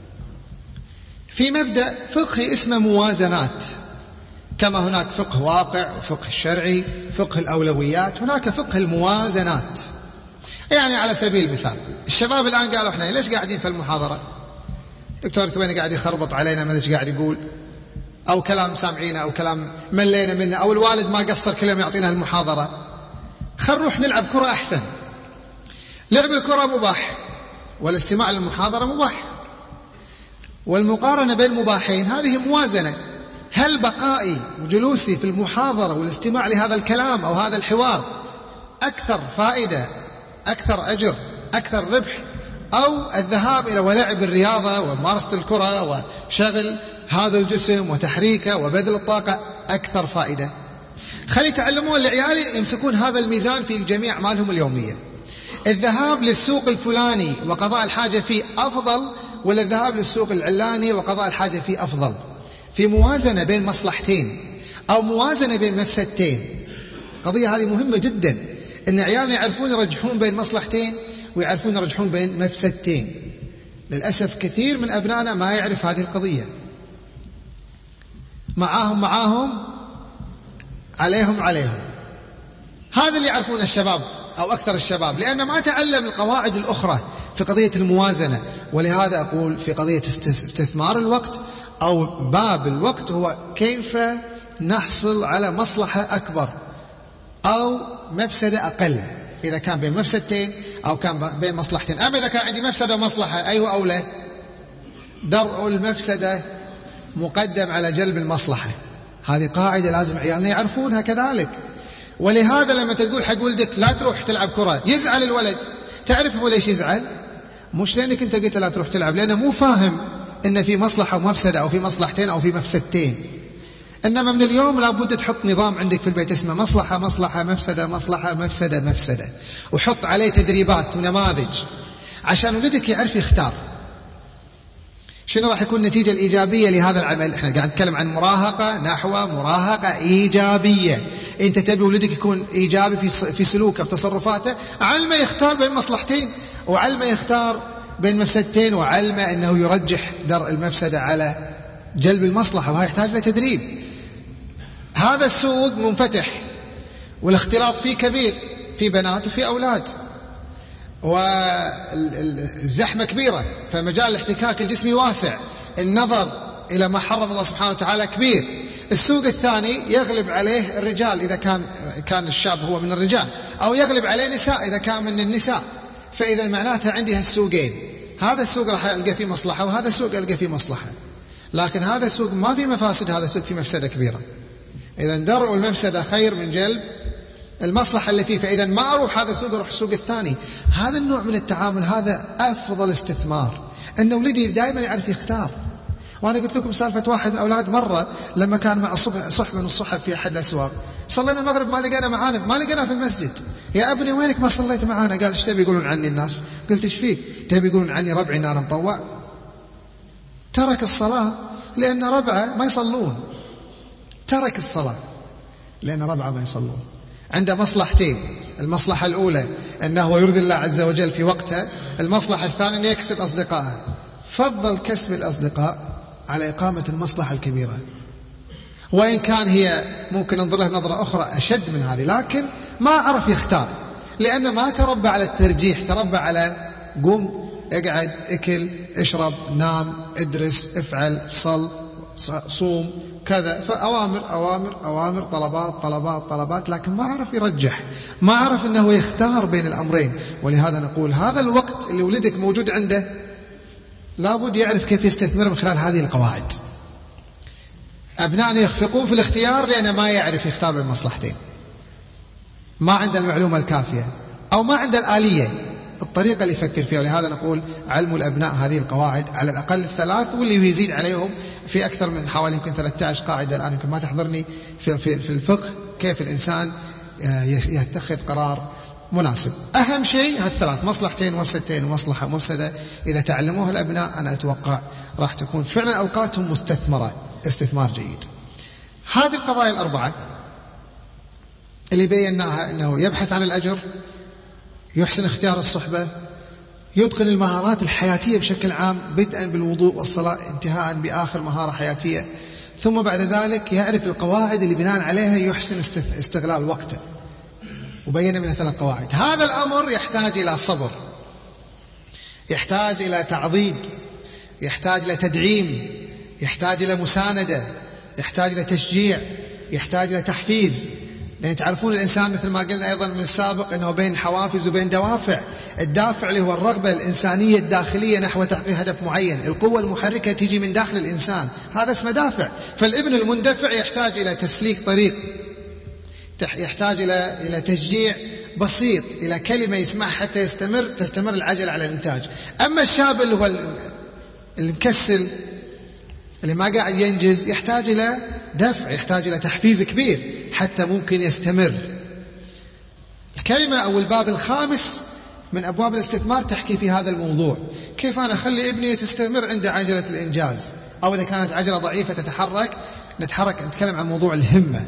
في مبدأ فقهي اسمه موازنات. كما هناك فقه واقع وفقه الشرعي، فقه الأولويات، هناك فقه الموازنات. يعني على سبيل المثال، الشباب الآن قالوا إحنا ليش قاعدين في المحاضرة؟ دكتور ثويني قاعد يخربط علينا، ما ليش قاعد يقول، أو كلام سامعينه، أو كلام ملينا منه، أو الوالد ما قصر كلمة يعطينا المحاضرة. خل نروح نلعب كرة أحسن. لعب الكرة مباح، والاستماع للمحاضرة مباح، والمقارنة بين المباحين هذه موازنة. هل بقائي وجلوسي في المحاضرة والاستماع لهذا الكلام أو هذا الحوار أكثر فائدة، أكثر أجر، أكثر ربح، أو الذهاب إلى ولعب الرياضة وممارسة الكرة وشغل هذا الجسم وتحريكه وبذل الطاقة أكثر فائدة؟ خلي يتعلمون لعيالي يمسكون هذا الميزان في جميع أعمالهم اليومية. الذهاب للسوق الفلاني وقضاء الحاجة فيه أفضل، ولا الذهاب للسوق العلاني وقضاء الحاجة فيه أفضل؟ في موازنة بين مصلحتين أو موازنة بين مفسدتين. قضية هذه مهمة جدا، إن عيالنا يعرفون يرجحون بين مصلحتين ويعرفون يرجحون بين مفسدتين. للأسف كثير من أبنائنا ما يعرف هذه القضية. معاهم معاهم عليهم عليهم. هذا اللي يعرفون الشباب أو أكثر الشباب، لأنه ما تعلم القواعد الأخرى في قضية الموازنة. ولهذا أقول في قضية استثمار الوقت أو باب الوقت هو كيف نحصل على مصلحة أكبر أو مفسدة أقل، إذا كان بين مفسدتين أو كان بين مصلحتين. أما إذا كان عندي مفسدة ومصلحة، أيوة أولى؟ درء المفسدة مقدم على جلب المصلحة. هذه قاعدة لازم عيالنا يعرفونها كذلك. ولهذا لما تقول حق ولدك لا تروح تلعب كرة، يزعل الولد. تعرف هو ليش يزعل؟ مش لأنك أنت قلت لا تروح تلعب، لأنه مو فاهم إن في مصلحة ومفسدة، أو في مصلحتين أو في مفسدتين. إنما من اليوم لابد تحط نظام عندك في البيت اسمه مصلحة مصلحة مفسدة مصلحة مفسدة مفسدة، وحط عليه تدريبات ونماذج عشان ولدك يعرف يختار. شنو راح يكون النتيجة الإيجابية لهذا العمل؟ احنا قاعد نتكلم عن مراهقة نحو مراهقة إيجابية. انت تبي ولدك يكون إيجابي في في سلوكه في تصرفاته، علمه يختار بين مصلحتين، وعلمه يختار بين مفسدتين، وعلمه أنه يرجح درء المفسدة على جلب المصلحة، وهذا يحتاج لتدريب. هذا السوق منفتح والاختلاط فيه كبير، في بنات وفي أولاد، والزحمة كبيرة، فمجال الاحتكاك الجسمي واسع، النظر إلى ما حرم الله سبحانه وتعالى كبير. السوق الثاني يغلب عليه الرجال إذا كان كان الشاب هو من الرجال، أو يغلب عليه نساء إذا كان من النساء. فإذا معناتها عندي هالسوقين، هذا السوق راح ألقى فيه مصلحة وهذا السوق ألقى فيه مصلحة، لكن هذا السوق ما فيه مفاسد، هذا السوق فيه مفسدة كبيرة. إذا درء المفسدة خير من جلب المصلحة اللي فيه. فإذا ما أروح هذا السوق أروح السوق الثاني. هذا النوع من التعامل هذا أفضل استثمار، أن ولدي دائما يعرف يختار. وأنا قلت لكم سالفة واحد من أولاد مرة لما كان مع الصبح صحبة من الصحف في أحد الأسواق، صلينا المغرب ما لقينا معانا ما لقينا في المسجد. يا ابني وينك ما صليت معانا؟ قال ايش تبي يقولون عني الناس؟ قلت ايش فيك؟ تبي يقولون عني ربعي ان انا مطوع؟ ترك الصلاة لأن ربعه ما يصلون، ترك الصلاة لأن ربعه ما يصلون. عنده مصلحتين، المصلحة الأولى أنه يرضي الله عز وجل في وقته، المصلحة الثانية أن يكسب أصدقائه. فضل كسب الأصدقاء على إقامة المصلحة الكبيرة، وإن كان هي ممكن ننظر لها نظرة أخرى أشد من هذه، لكن ما عرف يختار، لأنه ما تربى على الترجيح، تربى على قوم اقعد اكل اشرب نام ادرس افعل صل صوم كذا، فأوامر أوامر أوامر، طلبات طلبات طلبات، لكن ما عرف يرجح، ما عرف أنه يختار بين الأمرين. ولهذا نقول هذا الوقت اللي ولدك موجود عنده لابد يعرف كيف يستثمر من خلال هذه القواعد. أبنائنا يخفقون في الاختيار لأنه ما يعرف يختار بين مصلحتين، ما عنده المعلومة الكافية أو ما عنده الآلية الطريقة اللي يفكر فيها. ولهذا نقول علموا الأبناء هذه القواعد على الأقل الثلاث، واللي يزيد عليهم في أكثر من حوالي يمكن ثلاثة عشر قاعدة الآن يمكن ما تحضرني في, في, في الفقه، كيف الإنسان يتخذ قرار مناسب. أهم شيء هالثلاث، مصلحتين ومفسدتين ومصلحة ومفسدة، إذا تعلموها الأبناء أنا أتوقع راح تكون فعلا أوقاتهم مستثمرة استثمار جيد. هذه القضايا الأربعة اللي بيناها، أنه يبحث عن الأجر، يحسن اختيار الصحبة، يتقن المهارات الحياتية بشكل عام بدءا بالوضوء والصلاة انتهاء بآخر مهارة حياتية، ثم بعد ذلك يعرف القواعد اللي بناء عليها يحسن استغلال وقته، وبينا من ثلاث قواعد. هذا الأمر يحتاج إلى صبر، يحتاج إلى تعضيد، يحتاج إلى تدعيم، يحتاج إلى مساندة، يحتاج إلى تشجيع، يحتاج إلى تحفيز. لأن تعرفون الإنسان مثل ما قلنا أيضا من السابق أنه بين حوافز وبين دوافع. الدافع اللي هو الرغبة الإنسانية الداخلية نحو تحقيق هدف معين، القوة المحركة تيجي من داخل الإنسان، هذا اسمه دافع. فالابن المندفع يحتاج إلى تسليك طريق، يحتاج إلى إلى تشجيع بسيط، إلى كلمة يسمعها حتى يستمر تستمر العجلة على الإنتاج. أما الشاب اللي هو المكسل اللي ما قاعد ينجز يحتاج إلى دفع، يحتاج إلى تحفيز كبير حتى ممكن يستمر. الكلمة أو الباب الخامس من أبواب الاستثمار تحكي في هذا الموضوع، كيف أنا أخلي ابني تستمر عند عجلة الإنجاز، أو إذا كانت عجلة ضعيفة تتحرك نتحرك نتكلم عن موضوع الهمة.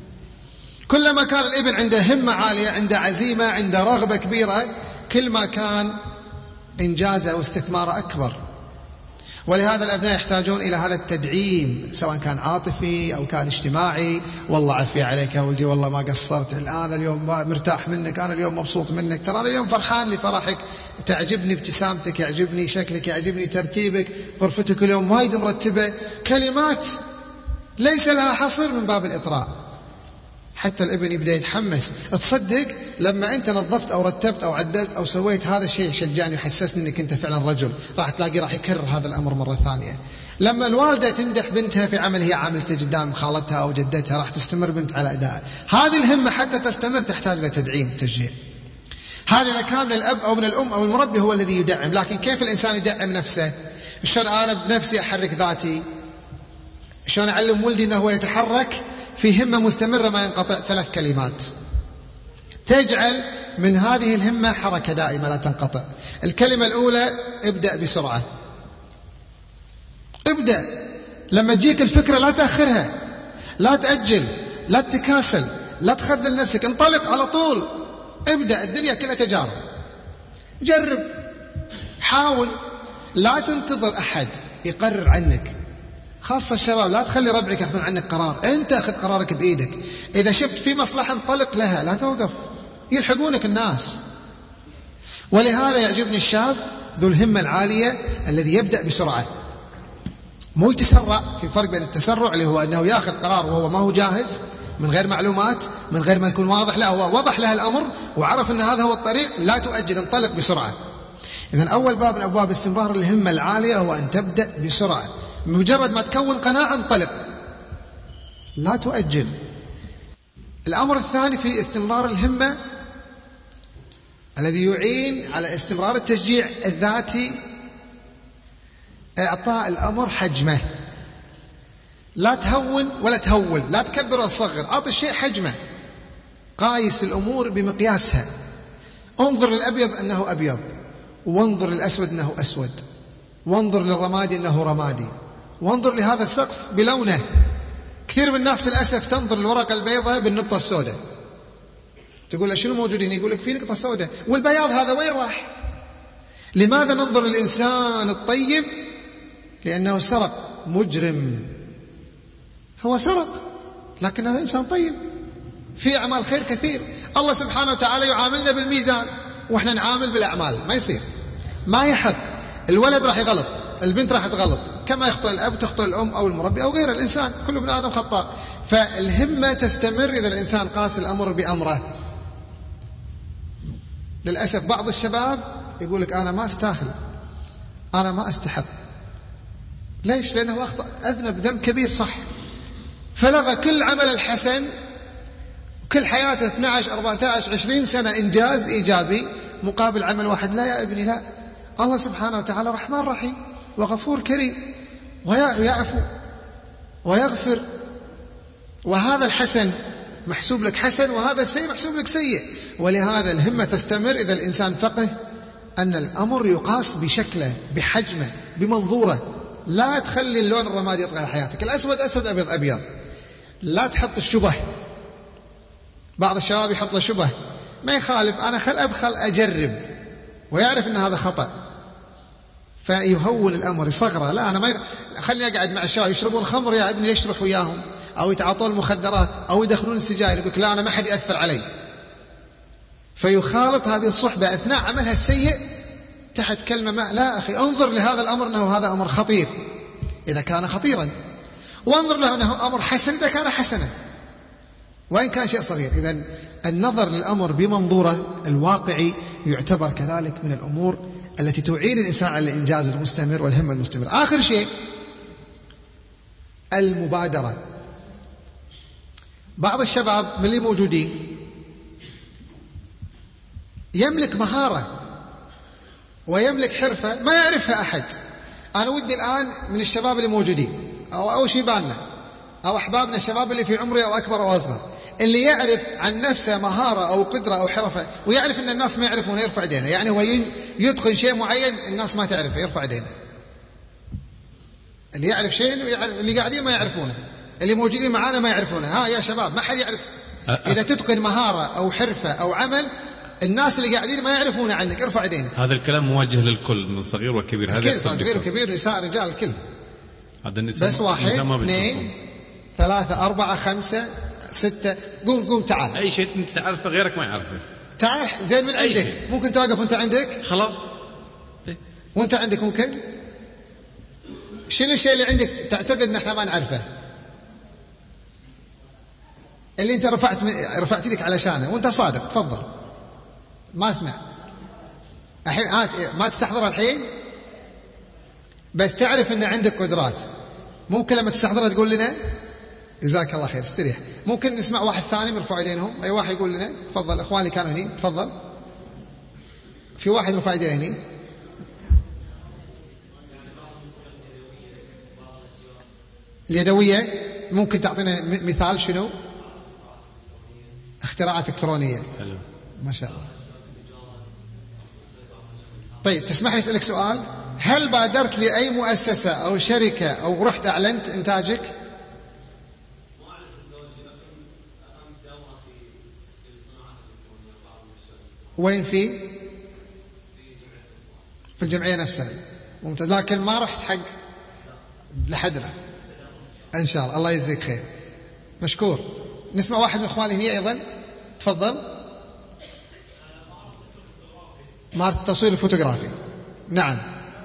كلما كان الابن عنده همة عالية، عنده عزيمة، عنده رغبة كبيرة، كل ما كان إنجازه واستثماره أكبر. ولهذا الأبناء يحتاجون إلى هذا التدعيم، سواء كان عاطفي أو كان اجتماعي. والله عافية عليك يا ولدي، والله ما قصرت، الآن اليوم مرتاح منك، أنا اليوم مبسوط منك، ترى أنا اليوم فرحان لفرحك، تعجبني ابتسامتك، يعجبني شكلك، يعجبني ترتيبك، غرفتك اليوم وايد مرتبة. كلمات ليس لها حصر من باب الإطراء، حتى الابن يبدأ يتحمس. تصدق لما أنت نظفت أو رتبت أو عدلت أو سويت هذا الشيء شجعني وحسسني أنك أنت فعلا رجل، راح تلاقي راح يكرر هذا الأمر مرة ثانية. لما الوالدة تمدح بنتها في عمل هي عاملته قدام خالتها أو جدتها، راح تستمر بنت على أدائها. هذه الهمة حتى تستمر تحتاج لتدعيم وتشجيع. هذا إذا كان من الأب أو من الأم أو المربي هو الذي يدعم. لكن كيف الإنسان يدعم نفسه؟ شلون أنا بنفسي أحرك ذاتي؟ شلون أعلم ولدي أنه هو يتحرك في همة مستمرة ما ينقطع؟ ثلاث كلمات تجعل من هذه الهمة حركة دائمة لا تنقطع. الكلمة الأولى: ابدأ بسرعة. ابدأ، لما تجيك الفكرة لا تأخرها، لا تأجل، لا تكاسل، لا تخذل نفسك، انطلق على طول. ابدأ، الدنيا كلها تجارب، جرب، حاول، لا تنتظر أحد يقرر عنك، خاصة الشباب. لا تخلي ربعك يأخذون عنك قرار، أنت أخذ قرارك بإيدك. إذا شفت في مصلحة انطلق لها، لا توقف، يلحقونك الناس. ولهذا يعجبني الشاب ذو الهمة العالية الذي يبدأ بسرعة، مو يتسرع. في فرق بين التسرع اللي هو أنه يأخذ قرار وهو ما هو جاهز، من غير معلومات، من غير ما يكون واضح، لا هو وضح له الأمر وعرف أن هذا هو الطريق، لا تؤجل، انطلق بسرعة. إذن أول باب من أبواب استمرار الهمة العالية هو أن تبدأ بسرعة. مجرد ما تكون قناعة انطلق، لا تؤجل. الأمر الثاني في استمرار الهمة الذي يعين على استمرار التشجيع الذاتي: إعطاء الأمر حجمه. لا تهون ولا تهول، لا تكبر ولا تصغر، أعطي الشيء حجمه، قايس الأمور بمقياسها. انظر للأبيض أنه أبيض، وانظر للأسود أنه أسود، وانظر للرمادي أنه رمادي، وانظر لهذا السقف بلونه. كثير من الناس للأسف تنظر للورقة البيضاء بالنقطة السوداء، تقول له شنو موجود هنا؟ يقول لك في نقطة سوداء، والبياض هذا وين راح؟ لماذا ننظر للإنسان الطيب؟ لأنه سرق، مجرم، هو سرق، لكن هذا إنسان طيب، في أعمال خير كثير. الله سبحانه وتعالى يعاملنا بالميزان وإحنا نعامل بالأعمال، ما يصير، ما يحب. الولد راح يغلط، البنت راح تغلط، كما يخطئ الأب تخطئ الأم أو المربي أو غير الإنسان، كل ابن آدم خطاء. فالهمة تستمر إذا الإنسان قاس الأمر بأمره. للأسف بعض الشباب يقول لك أنا ما أستاهل، أنا ما أستحق. ليش؟ لأنه أخطأ، أذنب ذنب كبير صح، فلغى كل عمل الحسن، كل حياته اثني عشر أربعة عشر عشرين سنة إنجاز إيجابي مقابل عمل واحد. لا يا ابني، لا، الله سبحانه وتعالى رحمن رحيم وغفور كريم ويعفو ويغفر، وهذا الحسن محسوب لك حسن وهذا السيء محسوب لك سيء. ولهذا الهمة تستمر إذا الإنسان فقه أن الأمر يقاس بشكله بحجمه بمنظوره. لا تخلي اللون الرمادي يطغى على حياتك، الأسود أسود أبيض أبيض. لا تحط الشبه، بعض الشباب يحط له شبه، ما يخالف، أنا خل أدخل أجرب، ويعرف أن هذا خطأ فيهون الأمر يصغره. لا، أنا ما يغ... خلني أقعد مع الشباب يشربون خمر يا ابني ليش تروح وياهم، أو يتعاطون المخدرات أو يدخلون السجاير، يقول لا أنا ما حد يأثر علي، فيخالط هذه الصحبة أثناء عملها السيء تحت كلمة ما. لا أخي، انظر لهذا الأمر أنه هذا أمر خطير إذا كان خطيرا، وانظر له أنه أمر حسن إذا كان حسنا، وإن كان شيء صغير. إذن النظر للأمر بمنظوره الواقعي يعتبر كذلك من الأمور التي تعين الإنسان على الإنجاز المستمر والهمة المستمر. آخر شيء المبادرة. بعض الشباب من اللي موجودين يملك مهارة ويملك حرفة ما يعرفها أحد. أنا ودي الآن من الشباب اللي موجودين أو أو شيباننا أو أحبابنا الشباب اللي في عمري أو أكبر أو أصغر، اللي يعرف عن نفسه مهارة أو قدرة أو حرفة ويعرف أن الناس ما يعرفونه يرفع يدينه. يعني هو يتقن شيء معين الناس ما تعرفه يرفع يدينه. اللي يعرف شيء اللي قاعدين ما يعرفونه، اللي موجودين معانا ما يعرفونه. ها يا شباب ما حد يعرف. إذا تتقن مهارة أو حرفة أو عمل الناس اللي قاعدين ما يعرفونه عنك ارفع يدينه. هذا الكلام موجه للكل من صغير وكبير. هذا صغير وكبير، نساء رجال الكل. هذا النساء بس واحد اثنين ثلاثة أربعة خمسة ستة. قوم قوم تعال. أي شيء أنت تعرفه غيرك ما يعرفه. تعال زين من عندك شيء. ممكن توقف وأنت عندك خلاص. وأنت عندك ممكن. شنو الشيء اللي عندك تعتقد إن إحنا ما نعرفه؟ اللي أنت رفعت رفعت يدك علشانه وأنت صادق. تفضل. ما اسمع الحين. ما تستحضرها الحين، بس تعرف إن عندك قدرات. ممكن لما تستحضرها تقول لنا جزاك الله خير استريح. ممكن نسمع واحد ثاني يرفع يدينهم. أي واحد يقول لنا تفضل. إخواني كانوا هني تفضل. في واحد رفع يديه هني. اليدوية ممكن تعطينا مثال شنو؟ اختراعات إلكترونية. حلو ما شاء الله. طيب تسمح لي أسألك سؤال؟ هل بادرت لأي مؤسسة أو شركة أو رحت أعلنت إنتاجك؟ وين في؟ في الجمعية نفسها. ممتاز. لكن ما رحت حق لحدنا. إن شاء الله. الله يجزيك خير. مشكور. نسمع واحد من إخواني هنا أيضا. تفضل. مهارة التصوير الفوتوغرافي. نعم.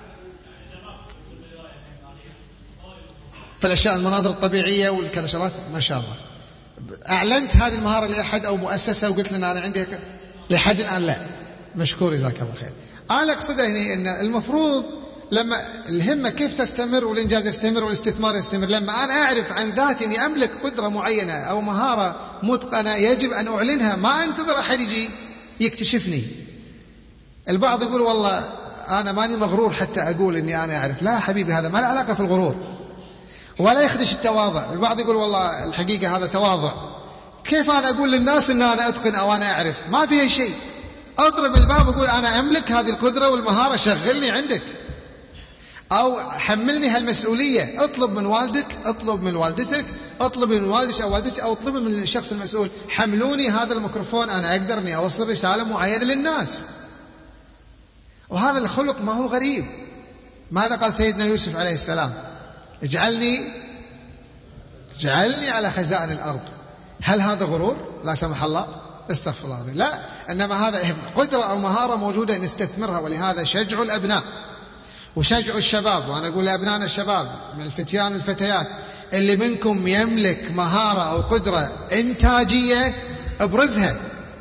في الأشياء المناظر الطبيعية والكذا شغلات ما شاء الله. أعلنت هذه المهارة لأحد أو مؤسسة وقلت لنا أنا عندي لحد الآن؟ لا. مشكور جزاك الله خير. أنا أقصد هنا أن المفروض لما الهمة كيف تستمر والإنجاز يستمر والاستثمار يستمر، لما أنا أعرف عن ذاتي أني أملك قدرة معينة أو مهارة متقنة يجب أن أعلنها، ما أنتظر أحد يجي يكتشفني. البعض يقول والله أنا ماني مغرور حتى أقول أني أنا أعرف. لا حبيبي، هذا ما له علاقة في الغرور ولا يخدش التواضع. البعض يقول والله الحقيقة هذا تواضع. كيف أنا أقول للناس أن أنا أتقن أو أنا أعرف؟ ما فيها شيء. أضرب الباب وأقول أنا أملك هذه القدرة والمهارة، شغلني عندك أو حملني هالمسؤولية. اطلب من والدك، اطلب من والدتك، اطلب من والدك أو والدتك، أو اطلب من الشخص المسؤول حملوني هذا الميكروفون، أنا أقدر أني أوصل رسالة معينة للناس. وهذا الخلق ما هو غريب. ماذا قال سيدنا يوسف عليه السلام؟ اجعلني اجعلني على خزائن الأرض. هل هذا غرور؟ لا سمح الله، استغفر الله. لا، إنما هذا قدرة أو مهارة موجودة نستثمرها. ولهذا شجع الأبناء وشجعوا الشباب، وأنا أقول لأبنائنا الشباب من الفتيان والفتيات اللي منكم يملك مهارة أو قدرة إنتاجية ابرزها.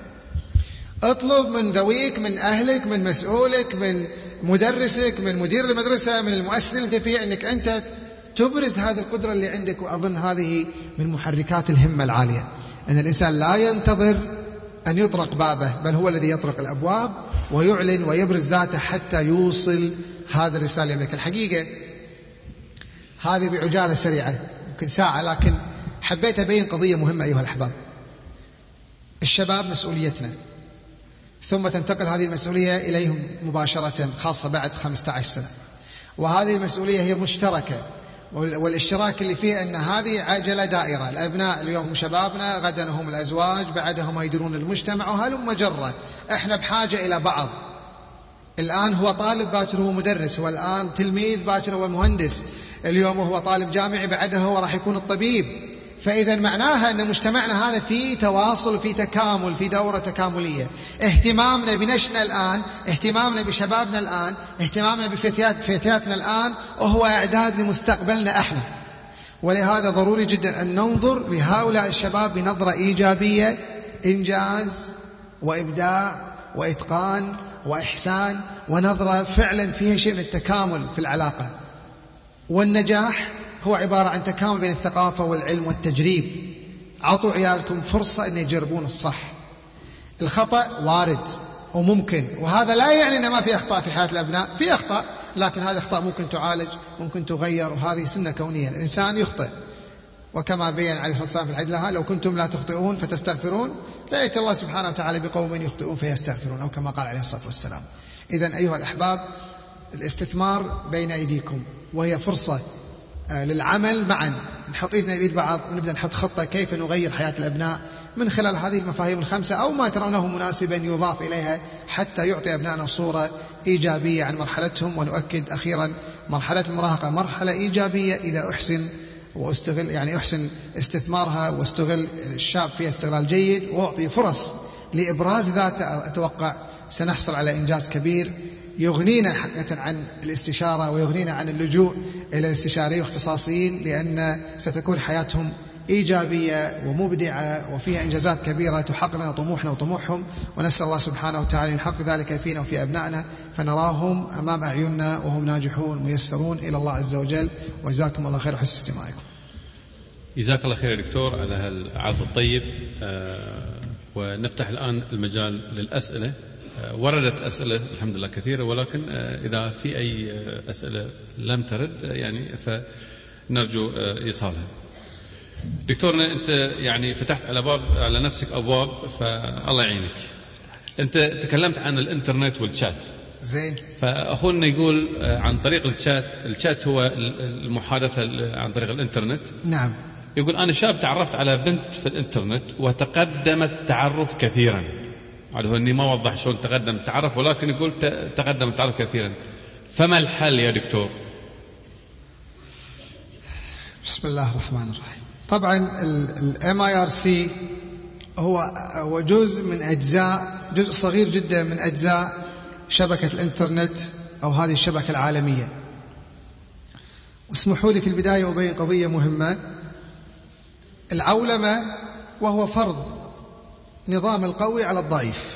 اطلب من ذويك، من أهلك، من مسؤولك، من مدرسك، من مدير المدرسة، من المؤسسة اللي فيها، أنك أنت تبرز هذه القدرة اللي عندك. وأظن هذه من محركات الهمة العالية، أن الإنسان لا ينتظر أن يطرق بابه، بل هو الذي يطرق الأبواب ويعلن ويبرز ذاته حتى يوصل هذه الرسالة إليك. الحقيقة هذه بعجالة سريعة يمكن ساعة، لكن حبيت أبين قضية مهمة أيها الأحباب. الشباب مسؤوليتنا، ثم تنتقل هذه المسؤولية إليهم مباشرة، خاصة بعد خمسة عشر سنة، وهذه المسؤولية هي مشتركة، والاشتراك اللي فيه أن هذه عجلة دائرة. الأبناء اليوم هم شبابنا، غدا هم الأزواج، بعدهم يديرون المجتمع، وهلم جرة. احنا بحاجة إلى بعض. الآن هو طالب باكر هو مدرس، والآن تلميذ باكر هو مهندس، اليوم هو طالب جامعي، بعده هو راح يكون الطبيب. فإذا معناها أن مجتمعنا هذا في تواصل، في تكامل، في دورة تكاملية. اهتمامنا بنشنا الآن، اهتمامنا بشبابنا الآن، اهتمامنا بفتيات فتياتنا الآن وهو إعداد لمستقبلنا احنا. ولهذا ضروري جدا أن ننظر لهؤلاء الشباب بنظرة إيجابية، إنجاز وإبداع وإتقان وإحسان، ونظرة فعلا فيها شيء من التكامل في العلاقة. والنجاح هو عبارة عن تكامل بين الثقافة والعلم والتجريب. عطوا عيالكم فرصة أن يجربون الصح. الخطأ وارد وممكن، وهذا لا يعني أن ما في أخطاء في حياة الأبناء، في أخطاء، لكن هذه أخطاء ممكن تعالج، ممكن تغير، وهذه سنة كونية. الإنسان يخطئ، وكما بين عليه الصلاة والسلام في الحديث لها: لو كنتم لا تخطئون فتستغفرون لا يأتي الله سبحانه وتعالى بقوم يخطئون فيستغفرون، أو كما قال عليه الصلاة والسلام. إذن أيها الأحباب، الاستثمار بين أيديكم، وهي فرصة للعمل معا، نحط ايدنا بيد بعض ونبدأ نحط خطة كيف نغير حياة الأبناء من خلال هذه المفاهيم الخمسة، أو ما ترونه مناسبا يضاف إليها، حتى يعطي أبنائنا صورة إيجابية عن مرحلتهم. ونؤكد أخيرا: مرحلة المراهقة مرحلة إيجابية إذا أحسن واستغل يعني أحسن استثمارها، واستغل الشاب فيها استغلال جيد، وأعطي فرص لإبراز ذاته. أتوقع سنحصل على إنجاز كبير يغنينا حقيقة عن الاستشارة، ويغنينا عن اللجوء إلى الاستشاريين واختصاصيين، لأن ستكون حياتهم إيجابية ومبدعة وفيها إنجازات كبيرة تحقق لنا طموحنا وطموحهم. ونسأل الله سبحانه وتعالى أن يحقق ذلك فينا وفي أبنائنا، فنراهم أمام أعيننا وهم ناجحون ميسرون إلى الله عز وجل. وجزاكم الله خير وحسن استماعكم. جزاك الله خير يا دكتور على هالعرض الطيب. آه ونفتح الآن المجال للأسئلة. آه وردت أسئلة الحمد لله كثيرة، ولكن آه إذا في أي آه أسئلة لم ترد آه يعني فنرجو آه إيصالها. دكتورنا، أنت يعني فتحت على باب على نفسك أبواب، فالله يعينك. أنت تكلمت عن الإنترنت والشات. زين. فأخونا يقول عن طريق الشات، الشات هو المحادثة عن طريق الإنترنت. نعم. يقول أنا شاب تعرفت على بنت في الإنترنت وتقدم التعرف كثيرا. هذا هو إني ما وضح شلون تقدم التعرف، ولكن يقول تقدم التعرف كثيرا. فما الحل يا دكتور؟ بسم الله الرحمن الرحيم. طبعا ال إم آي آر سي هو هو جزء من أجزاء جزء صغير جدا من أجزاء شبكة الإنترنت أو هذه الشبكة العالمية. واسمحوا لي في البداية أبين قضية مهمة. العولمة وهو فرض نظام القوي على الضعيف،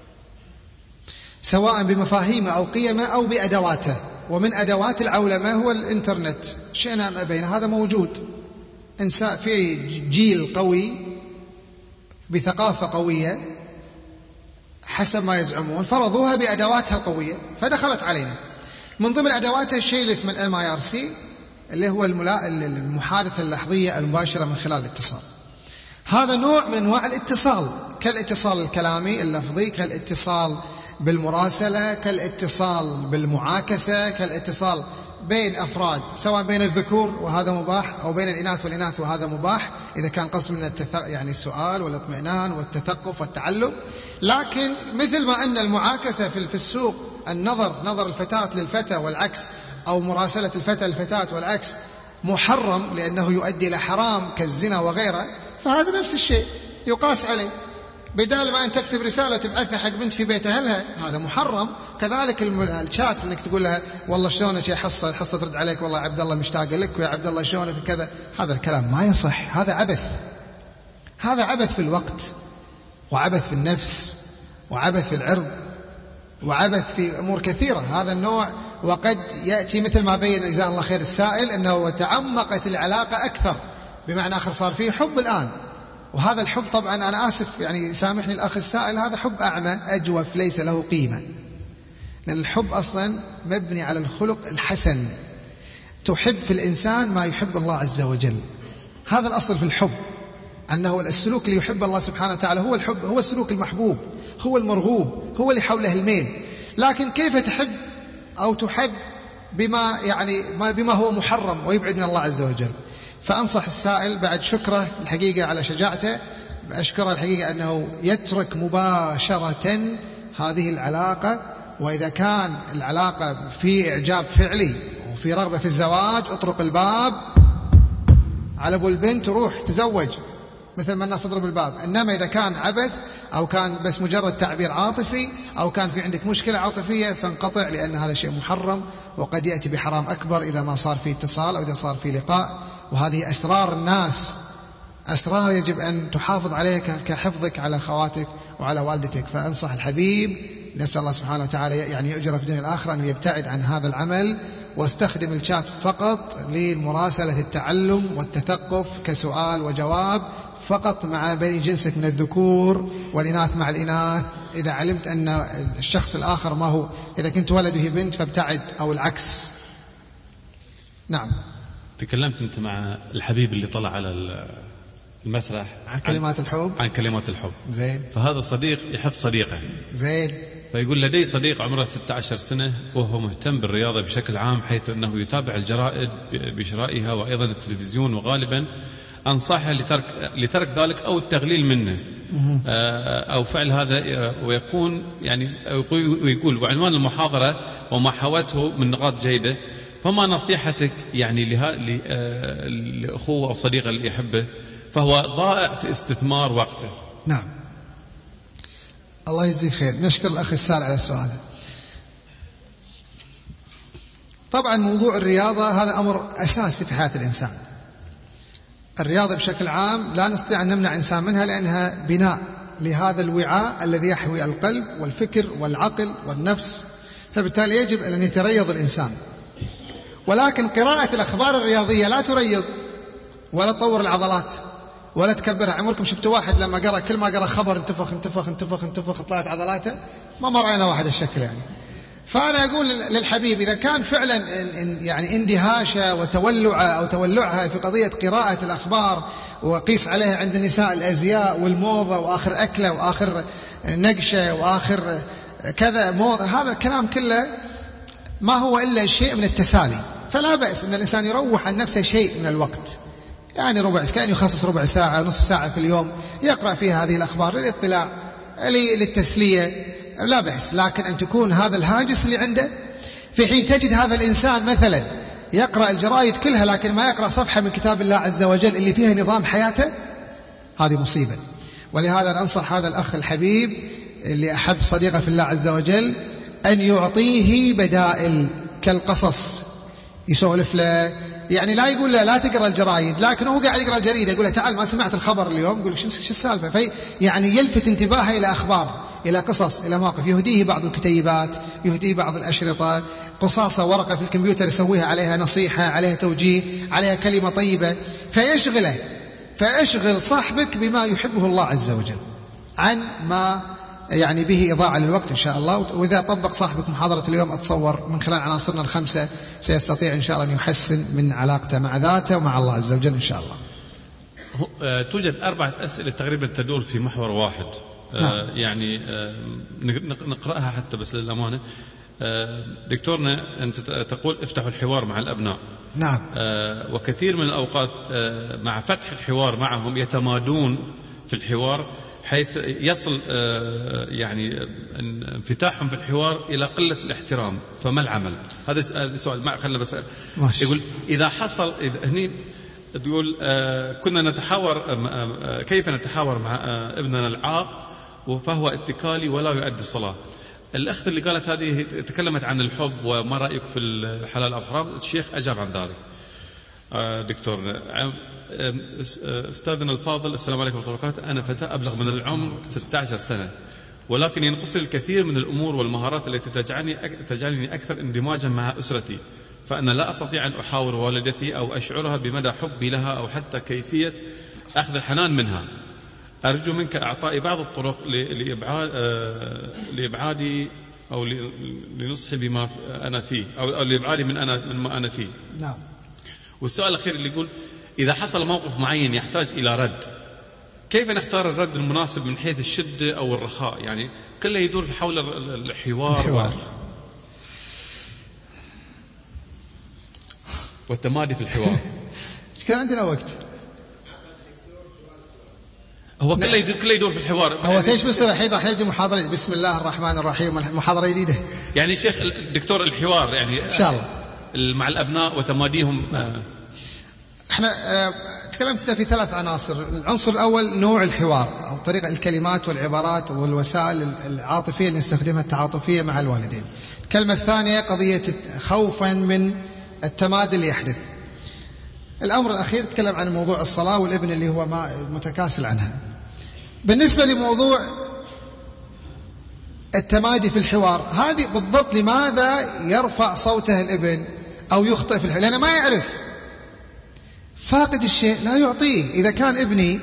سواء بمفاهيمه أو قيمه أو بأدواته. ومن أدوات العولمة هو الإنترنت، شئنا أم أبينا هذا موجود. إنسان في جيل قوي بثقافة قوية حسب ما يزعمون، فرضوها بأدواتها القوية فدخلت علينا. من ضمن أدواتها الشيء اللي اسمه الام اي ار سي، اللي هو المحادثة اللحظية المباشرة من خلال الاتصال. هذا نوع من أنواع الاتصال، كالاتصال الكلامي اللفظي، كالاتصال بالمراسلة، كالاتصال بالمعاكسة، كالاتصال بين أفراد، سواء بين الذكور وهذا مباح، أو بين الإناث والإناث وهذا مباح، إذا كان قصد من التث... يعني السؤال والاطمئنان والتثقف والتعلم. لكن مثل ما أن المعاكسة في السوق، النظر نظر الفتاة للفتى والعكس، أو مراسلة الفتى للفتاة والعكس محرم لأنه يؤدي إلى حرام كالزنا وغيره، فهذا نفس الشيء يقاس عليه. بدال ما أن تكتب رسالة وتبعثها حق بنت في بيت أهلها، هذا محرم. كذلك الشات انك تقول لها والله شلونك يا حصة، الحصة ترد عليك والله عبد الله مشتاق لك ويا عبد الله شلونك وكذا، هذا الكلام ما يصح، هذا عبث، هذا عبث في الوقت وعبث في النفس وعبث في العرض وعبث في أمور كثيرة هذا النوع. وقد يأتي مثل ما بين جزاه الله خير السائل أنه تعمقت العلاقة أكثر، بمعنى آخر صار فيه حب الآن، وهذا الحب طبعا أنا آسف يعني سامحني الأخ السائل، هذا حب أعمى أجوف ليس له قيمة، لأن الحب أصلا مبني على الخلق الحسن، تحب في الإنسان ما يحب الله عز وجل، هذا الأصل في الحب، أنه السلوك اللي يحب الله سبحانه وتعالى هو الحب، هو السلوك المحبوب، هو المرغوب، هو اللي حوله الميل. لكن كيف تحب أو تحب بما يعني بما هو محرم ويبعد من الله عز وجل؟ فأنصح السائل بعد شكره الحقيقة على شجاعته، أشكره الحقيقة أنه يترك مباشرة هذه العلاقة، وإذا كان العلاقة في إعجاب فعلي وفي رغبة في الزواج اطرق الباب على أبو البنت وروح تزوج مثل ما الناس تضرب الباب. إنما إذا كان عبث أو كان بس مجرد تعبير عاطفي أو كان في عندك مشكلة عاطفية فانقطع، لأن هذا شيء محرم وقد يأتي بحرام أكبر إذا ما صار فيه اتصال أو إذا صار فيه لقاء. وهذه أسرار الناس، أسرار يجب أن تحافظ عليها كحفظك على خواتك وعلى والدتك. فأنصح الحبيب، نسأل الله سبحانه وتعالى يعني يؤجر في الدنيا الآخرة، أن يبتعد عن هذا العمل واستخدم الشات فقط للمراسلة التعلم والتثقف كسؤال وجواب فقط مع بني جنسك من الذكور، والإناث مع الإناث. إذا علمت أن الشخص الآخر ما هو، إذا كنت ولد وهي بنت فابتعد، أو العكس. نعم. تكلمت أنت مع الحبيب اللي طلع على المسرح عن كلمات الحب، عن كلمات الحب. زين. فهذا صديق يحب صديقه. زين. فيقول لدي صديق عمره ستة عشر سنة وهو مهتم بالرياضة بشكل عام، حيث أنه يتابع الجرائد بشرائها وأيضا التلفزيون، وغالبا أنصحه لترك, لترك ذلك أو التقليل منه أو فعل هذا، ويكون يعني ويقول وعنوان المحاضرة وما حوته من نقاط جيدة. فما نصيحتك يعني لأخوه أو صديقه اللي يحبه فهو ضائع في استثمار وقته؟ نعم، الله يجزيه خير. نشكر الأخ السائل على سؤاله. طبعا موضوع الرياضة هذا أمر أساسي في حياة الإنسان. الرياضة بشكل عام لا نستطيع أن نمنع إنسان منها، لأنها بناء لهذا الوعاء الذي يحوي القلب والفكر والعقل والنفس، فبالتالي يجب أن يتريض الإنسان. ولكن قراءة الأخبار الرياضية لا تريض ولا تطور العضلات ولا تكبرها. عمركم شفتوا واحد لما قرأ كل ما قرأ خبر انتفخ انتفخ انتفخ انتفخ طلعت عضلاته؟ ما مر علينا واحد الشكل يعني. فأنا أقول للحبيب إذا كان فعلا يعني اندهاشه وتولعه أو تولعها في قضية قراءة الأخبار، وقيس عليها عند النساء الأزياء والموضة وآخر أكلة وآخر نقشة وآخر كذا موضة، هذا الكلام كله ما هو إلا شيء من التسالي. فلا بأس أن الإنسان يروح عن نفسه شيء من الوقت، يعني ربع كان يخصص ربع ساعة نصف ساعة في اليوم يقرأ فيها هذه الأخبار للاطلاع للتسلية، لا بأس. لكن أن تكون هذا الهاجس اللي عنده، في حين تجد هذا الإنسان مثلا يقرأ الجرائد كلها لكن ما يقرأ صفحة من كتاب الله عز وجل اللي فيها نظام حياته، هذه مصيبة. ولهذا أنصح هذا الأخ الحبيب اللي أحب صديقه في الله عز وجل أن يعطيه بدائل كالقصص، يسولف له، يعني لا يقول له لا تقرأ الجرائد، لكن هو قاعد يقرأ الجريدة يقول له تعال ما سمعت الخبر اليوم، يقول لك شو السالفة، في يعني يلفت انتباهه إلى أخبار، إلى قصص، إلى مواقف، يهديه بعض الكتيبات، يهديه بعض الأشرطة، قصاصة ورقة في الكمبيوتر يسويها عليها نصيحة، عليها توجيه، عليها كلمة طيبة، فيشغله فيشغل صاحبك بما يحبه الله عز وجل عن ما يعني به إضاعة للوقت إن شاء الله. وإذا طبق صاحبك محاضرة اليوم أتصور من خلال عناصرنا الخمسة سيستطيع إن شاء الله أن يحسن من علاقته مع ذاته ومع الله عز وجل إن شاء الله. توجد أربعة أسئلة تقريبا تدور في محور واحد. نعم. يعني نقرأها حتى بس للأمانة. دكتورنا أنت تقول افتحوا الحوار مع الأبناء. نعم. وكثير من الأوقات مع فتح الحوار معهم يتمادون في الحوار، حيث يصل يعني انفتاحهم في الحوار إلى قلة الاحترام، فما العمل؟ هذا السؤال ما خلنا بس ماشي. يقول إذا حصل إذا هني تقول كنا نتحاور كيف نتحاور مع ابننا العاق فهو اتكالي ولا يؤدي الصلاة. الأخت اللي قالت هذه تكلمت عن الحب وما رأيك في الحلال أو الحرام، الشيخ أجاب عن ذلك. دكتور أستاذنا الفاضل، السلام عليكم ورحمة الله وبركاته. أنا فتاة أبلغ من العمر ستة عشر سنة، ولكن ينقصني الكثير من الأمور والمهارات التي تجعلني تجعلني أكثر اندماجا مع أسرتي، فأنا لا أستطيع أن أحاور والدتي أو أشعرها بمدى حبي لها أو حتى كيفية أخذ الحنان منها. أرجو منك إعطائي بعض الطرق لإبعاد لإبعادي أو لنصحي بما أنا فيه أو لإبعادي من أنا من ما أنا فيه. نعم. والسؤال الأخير اللي يقول: إذا حصل موقف معين يحتاج إلى رد، كيف نختار الرد المناسب من حيث الشدة أو الرخاء؟ يعني كله يدور في حول الحوار, الحوار. والتمادي في الحوار. كان عندنا وقت. هو كله يدور كله يدور في الحوار. هو تيش بس الحين راح يبدي محاضرة بسم الله الرحمن الرحيم، محاضرة جديدة. يعني شيخ الدكتور الحوار يعني إن شاء الله مع الأبناء وتماديهم. نعم. احنا اه تكلمت في ثلاث عناصر. العنصر الأول نوع الحوار أو طريقة الكلمات والعبارات والوسائل العاطفية اللي نستخدمها التعاطفية مع الوالدين. الكلمة الثانية قضية خوفا من التمادي اللي يحدث. الأمر الأخير تكلم عن موضوع الصلاة والابن اللي هو ما متكاسل عنها. بالنسبة لموضوع التمادي في الحوار، هذه بالضبط لماذا يرفع صوته الابن أو يخطئ في الحوار؟ لأنه ما يعرف، فاقد الشيء لا يعطيه. إذا كان ابني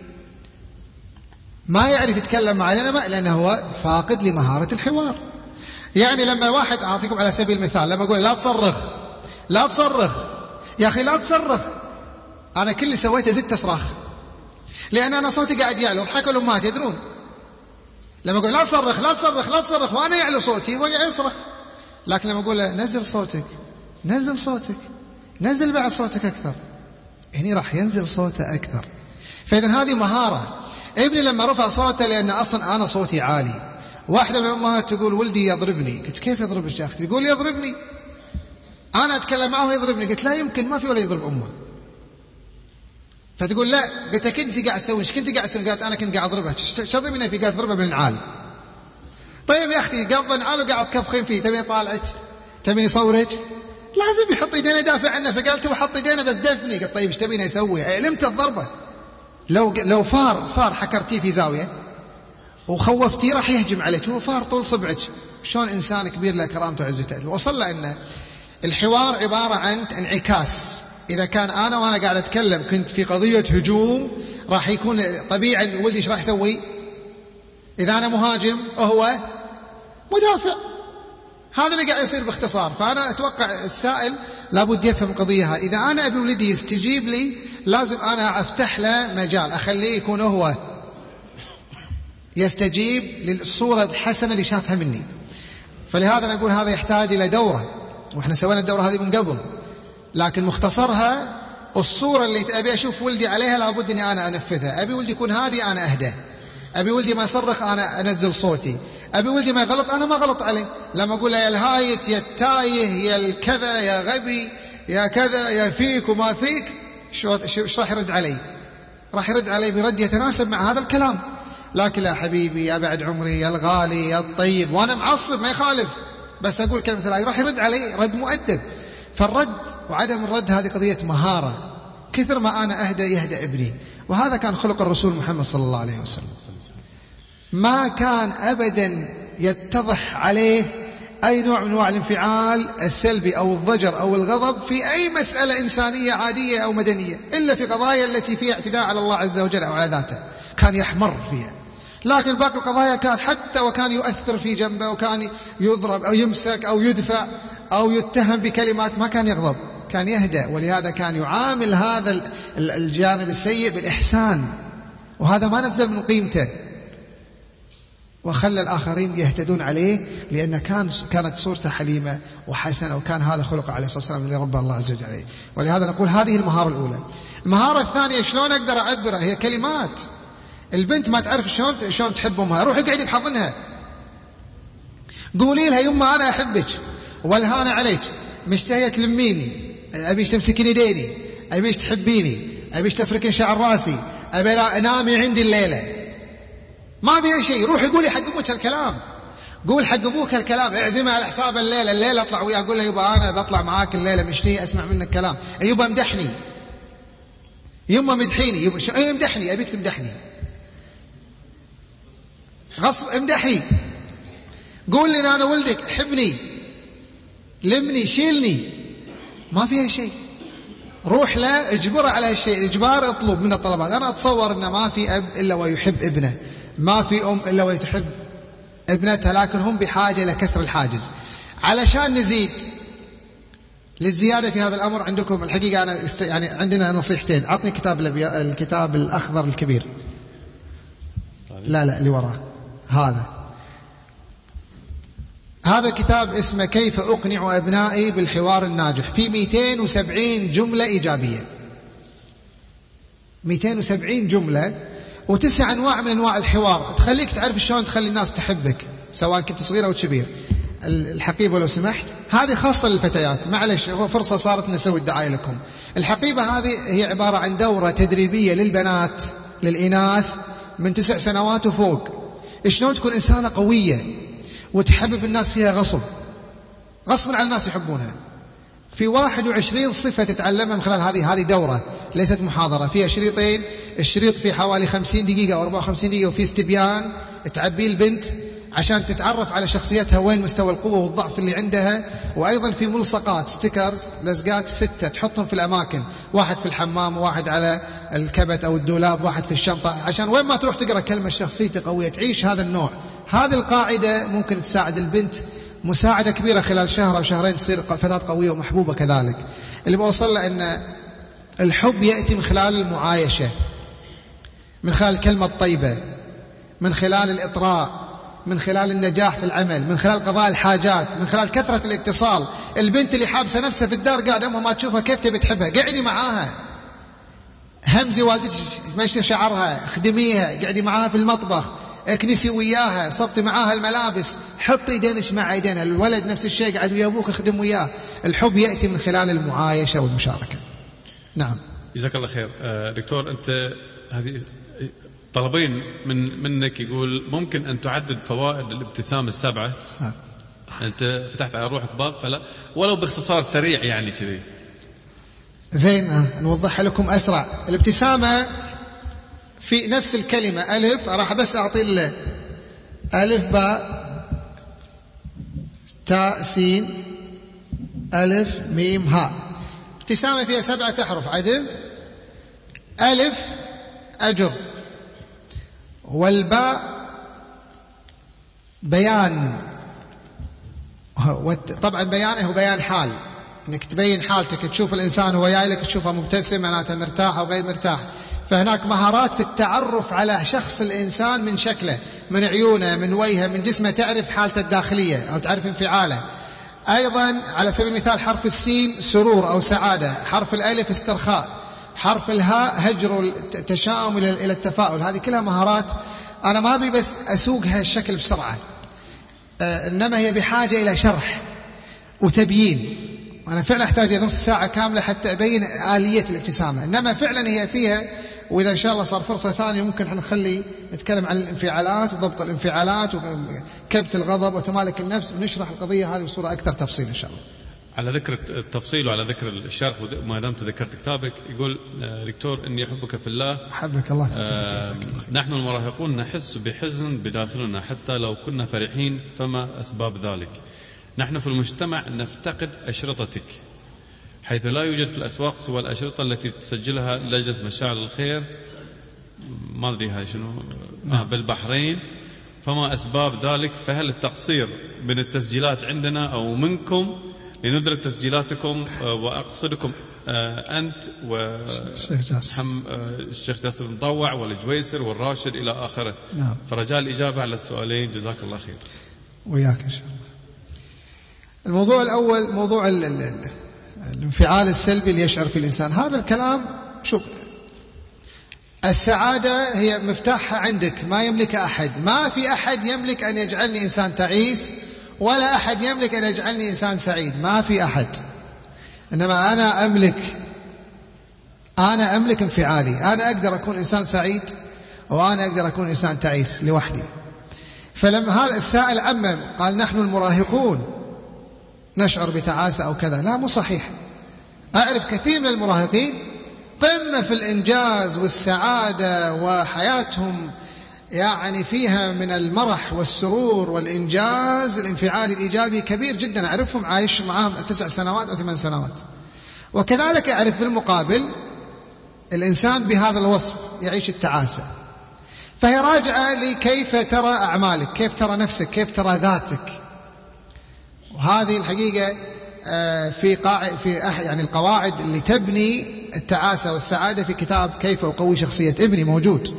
ما يعرف يتكلم معي لأنه, لأنه هو فاقد لمهارة الحوار. يعني لما واحد، أعطيكم على سبيل المثال، لما أقول لا تصرخ لا تصرخ، يا أخي لا تصرخ، أنا كل اللي سويته زدت أصراخ لأن أنا صوتي قاعد يعلو. ضحكوا الأمهات يدرون لما أقول لا تصرخ لا تصرخ لا تصرخ وأنا يعلو صوتي وقاعد يصرخ. لكن لما أقول نزل صوتك نزل صوتك نزل بعد صوتك أكثر، هني راح ينزل صوته أكثر. فإذن هذه مهارة. ابني لما رفع صوته لأن أصلا أنا صوتي عالي، واحدة من الأمهات تقول ولدي يضربني. قلت كيف يضربك يا أختي؟ يقول يضربني، أنا أتكلم معه يضربني. قلت لا يمكن، ما في ولا يضرب أمه. فتقول لا. قلت كنت قاعد أسوي، ايش كنت قاعد أسوي؟ قالت أنا كنت قاعد أضربها. شضربني في، قاعد أضربها بالنعال. طيب يا أختي قبض النعال وقاعد تكفخين فيه، تبي يطالعك تبي يصورك؟ لازم يحط يدينا يدافع عن نفسه. قالت هو حط يدينا بس دفني. قلت طيب ايش تبينا يسوي؟ ألمت الضربة. لو لو فار فار حكرتيه في زاوية وخوفتيه راح يهجم عليك. هو فار طول صبعك، شلون إنسان كبير له كرامته وعزته. وصل لأن الحوار عبارة عن انعكاس. إذا كان أنا وأنا قاعد أتكلم كنت في قضية هجوم، راح يكون طبيعي ولدي إيش راح يسوي؟ إذا أنا مهاجم وهو مدافع. هذا اللي قاعد يصير باختصار. فأنا أتوقع السائل لابد يفهم قضية. إذا أنا أبي ولدي يستجيب لي لازم أنا أفتح له مجال، أخليه يكون هو يستجيب للصورة الحسنة اللي شافها مني. فلهذا نقول هذا يحتاج إلى دورة، وإحنا سوينا الدورة هذه من قبل، لكن مختصرها الصورة اللي أبي أشوف ولدي عليها لابد أني أنا أنفذها. أبي ولدي يكون هادي أنا أهدى، أبي ولدي ما يصرخ أنا أنزل صوتي، أبي ولدي ما يغلط أنا ما غلط عليه. لما أقول له يا الهايت يا التايه يا الكذا يا غبي يا كذا يا فيك وما فيك، شو راح يرد علي؟ راح يرد علي برد يتناسب مع هذا الكلام. لكن لا حبيبي يا بعد عمري يا الغالي يا الطيب، وأنا معصب ما يخالف، بس أقول كلمة ثلاثة راح يرد علي رد مؤدب. فالرد وعدم الرد هذه قضية مهارة. كثر ما أنا أهدى يهدى ابني، وهذا كان خلق الرسول محمد صلى الله عليه وسلم. ما كان أبدا يتضح عليه أي نوع من أنواع الانفعال السلبي أو الضجر أو الغضب في أي مسألة إنسانية عادية أو مدنية، إلا في قضايا التي فيها اعتداء على الله عز وجل أو على ذاته كان يحمر فيها. لكن باقي القضايا كان حتى وكان يؤثر في جنبه وكان يضرب أو يمسك أو يدفع أو يتهم بكلمات ما كان يغضب، كان يهدأ. ولهذا كان يعامل هذا الجانب السيء بالإحسان، وهذا ما نزل من قيمته وخلى الآخرين يهتدون عليه، لأن كان كانت صورته حليمة وحسنة، وكان هذا خلق عليه الصلاة والسلام اللي ربى الله عز وجل عليه. ولهذا نقول هذه المهارة الأولى. المهارة الثانية شلون أقدر أعبرها؟ هي كلمات. البنت ما تعرف شلون شلون تحب أمها، روح اقعدي بحضنها قولي لها يما أنا أحبك والهانة عليك، مشتهية تلميني، أبيش تمسكين يديني، أبيش تحبيني، أبيش تفركين شعر راسي، أبي نامي عندي الليلة. ما فيها شيء. روح يقول حق أمك الكلام، قول حق أبوك الكلام، اعزمه على حساب الليلة، الليلة اطلع وياه، قول له يبا أنا بطلع معاك الليلة مشتهي أسمع منك كلام، يبا مدحني، يما مدحيني، يبا شو ايه مدحني، أبيك تمدحني غصب، امدحني، قول لي أنا ولدك، حبني، لمني، شيلني، ما فيها شيء. روح لا اجبره على هالشيء، اجبار اطلب من الطلبات. أنا أتصور أن ما في أب إلا ويحب ابنه، ما في أم إلا وتحب ابنتها، لكن هم بحاجة إلى كسر الحاجز. علشان نزيد للزيادة في هذا الأمر، عندكم الحقيقة أنا يعني عندنا نصيحتين. عطني كتاب الكتاب الأخضر الكبير، لا لا اللي وراه، هذا هذا الكتاب اسمه كيف أقنع أبنائي بالحوار الناجح، في مئتين وسبعين جملة إيجابية، مئتين وسبعين جملة وتسع أنواع من أنواع الحوار تخليك تعرف شلون تخلي الناس تحبك سواء كنت صغير أو كبير. الحقيبة لو سمحت، هذه خاصة للفتيات، معلش هو فرصة صارت نسوي الدعاية لكم. الحقيبة هذه هي عبارة عن دورة تدريبية للبنات للإناث من تسع سنوات وفوق، شلون تكون إنسانة قوية وتحبب الناس فيها غصب غصب على الناس يحبونها. في واحد وعشرين صفة تتعلمها من خلال هذه هذه دورة ليست محاضرة، فيها شريطين، الشريط في حوالي خمسين دقيقة أو أربعة وخمسين دقيقة، وفي استبيان تعبيه البنت عشان تتعرف على شخصيتها، وين مستوى القوة والضعف اللي عندها، وأيضا في ملصقات ستيكرز لزقات ستة تحطهم في الأماكن، واحد في الحمام، واحد على الكبت أو الدولاب، واحد في الشنطة، عشان وين ما تروح تقرأ كلمة شخصيتي قوية، تعيش هذا النوع. هذه القاعدة ممكن تساعد البنت مساعدة كبيرة، خلال شهر أو شهرين تصير فتاة قوية ومحبوبة كذلك. اللي بوصل له أن الحب يأتي من خلال المعايشة، من خلال الكلمة الطيبة، من خلال الإطراء، من خلال النجاح في العمل، من خلال قضاء الحاجات، من خلال كثرة الاتصال. البنت اللي حابسة نفسها في الدار قاعدة أمها ما تشوفها كيف تبي تحبها، قعدي معاها، همزي والدتك مشي شعرها، خدميها، قعدي معاها في المطبخ، اكنسي وياها، صبتي معاها الملابس، حطي يدينش مع يدينها. الولد نفس الشيء، قاعد ويا أبوك اخدم وياه. الحب يأتي من خلال المعايشة والمشاركة. نعم. جزاك الله خير. دكتور، أنت هذه طلبين من منك، يقول ممكن أن تعدد فوائد الابتسامة السبعة. ها. أنت فتحت على روحك باب، فلا ولو باختصار سريع يعني كذي. زين، نوضحها لكم أسرع. الابتسامة في نفس الكلمة ألف، راح بس أعطي له ألف باء تاء سين ألف ميم هاء. ابتسامة فيها سبعة أحرف عدل. ألف أجر، والباء بيان، طبعا بيانه هو بيان حال، انك تبين حالتك، تشوف الانسان وهو جاي لك تشوفه مبتسم معناته مرتاح او غير مرتاح. فهناك مهارات في التعرف على شخص الانسان من شكله، من عيونه، من وجهه، من جسمه، تعرف حالته الداخليه او تعرف انفعاله. ايضا على سبيل المثال حرف السين سرور او سعاده، حرف الالف استرخاء، حرف الهاء هجر التشاؤم الى التفاؤل. هذه كلها مهارات انا ما ابي بس اسوقها الشكل بسرعه، آه انما هي بحاجه الى شرح وتبيين. أنا فعلا أحتاج نص ساعة كاملة حتى أبين آلية الابتسامة، إنما فعلا هي فيها. وإذا إن شاء الله صار فرصة ثانية ممكن نخلي نتكلم عن الانفعالات وضبط الانفعالات وكبت الغضب وتمالك النفس، ونشرح القضية هذه بصورة أكثر تفصيل إن شاء الله. على ذكر التفصيل وعلى ذكر الشرح، وما دمت ذكرت كتابك، يقول دكتور إني أحبك في الله. أحبك الله. آه نحن المراهقون نحس بحزن بداخلنا حتى لو كنا فرحين، فما أسباب ذلك؟ نحن في المجتمع نفتقد أشرطتك، حيث لا يوجد في الأسواق سوى الأشرطة التي تسجلها لجنة مشاعر الخير، ما أدري هاي شنو، آه بالبحرين. فما أسباب ذلك؟ فهل التقصير من التسجيلات عندنا أو منكم لندرك تسجيلاتكم؟ وأقصدكم أنت والشيخ جاسر المطوع والجويسر والراشد إلى آخره. نعم. فرجاء الإجابة على السؤالين، جزاك الله خير. وياك إن شاء الله. الموضوع الأول موضوع ال ال ال الانفعال السلبي اللي يشعر فيه الإنسان. هذا الكلام، شوف، السعادة هي مفتاحها عندك، ما يملك أحد. ما في أحد يملك أن يجعلني إنسان تعيس، ولا أحد يملك أن يجعلني إنسان سعيد، ما في أحد. إنما أنا أملك أنا أملك انفعالي. أنا أقدر أكون إنسان سعيد، وأنا أقدر أكون إنسان تعيس لوحدي. فلما هذا السائل عمم قال نحن المراهقون نشعر بتعاسة أو كذا، لا مو صحيح. أعرف كثير من المراهقين قمة في الإنجاز والسعادة وحياتهم يعني فيها من المرح والسرور والإنجاز الانفعالي الإيجابي كبير جدا، أعرفهم عايش معهم تسع سنوات أو ثمان سنوات. وكذلك أعرف بالمقابل الإنسان بهذا الوصف يعيش التعاسة. فهي راجعة لكيف ترى أعمالك، كيف ترى نفسك، كيف ترى ذاتك. وهذه الحقيقة في قاعدة في يعني القواعد اللي تبني التعاسة والسعادة في كتاب كيف أقوي شخصية ابني موجود.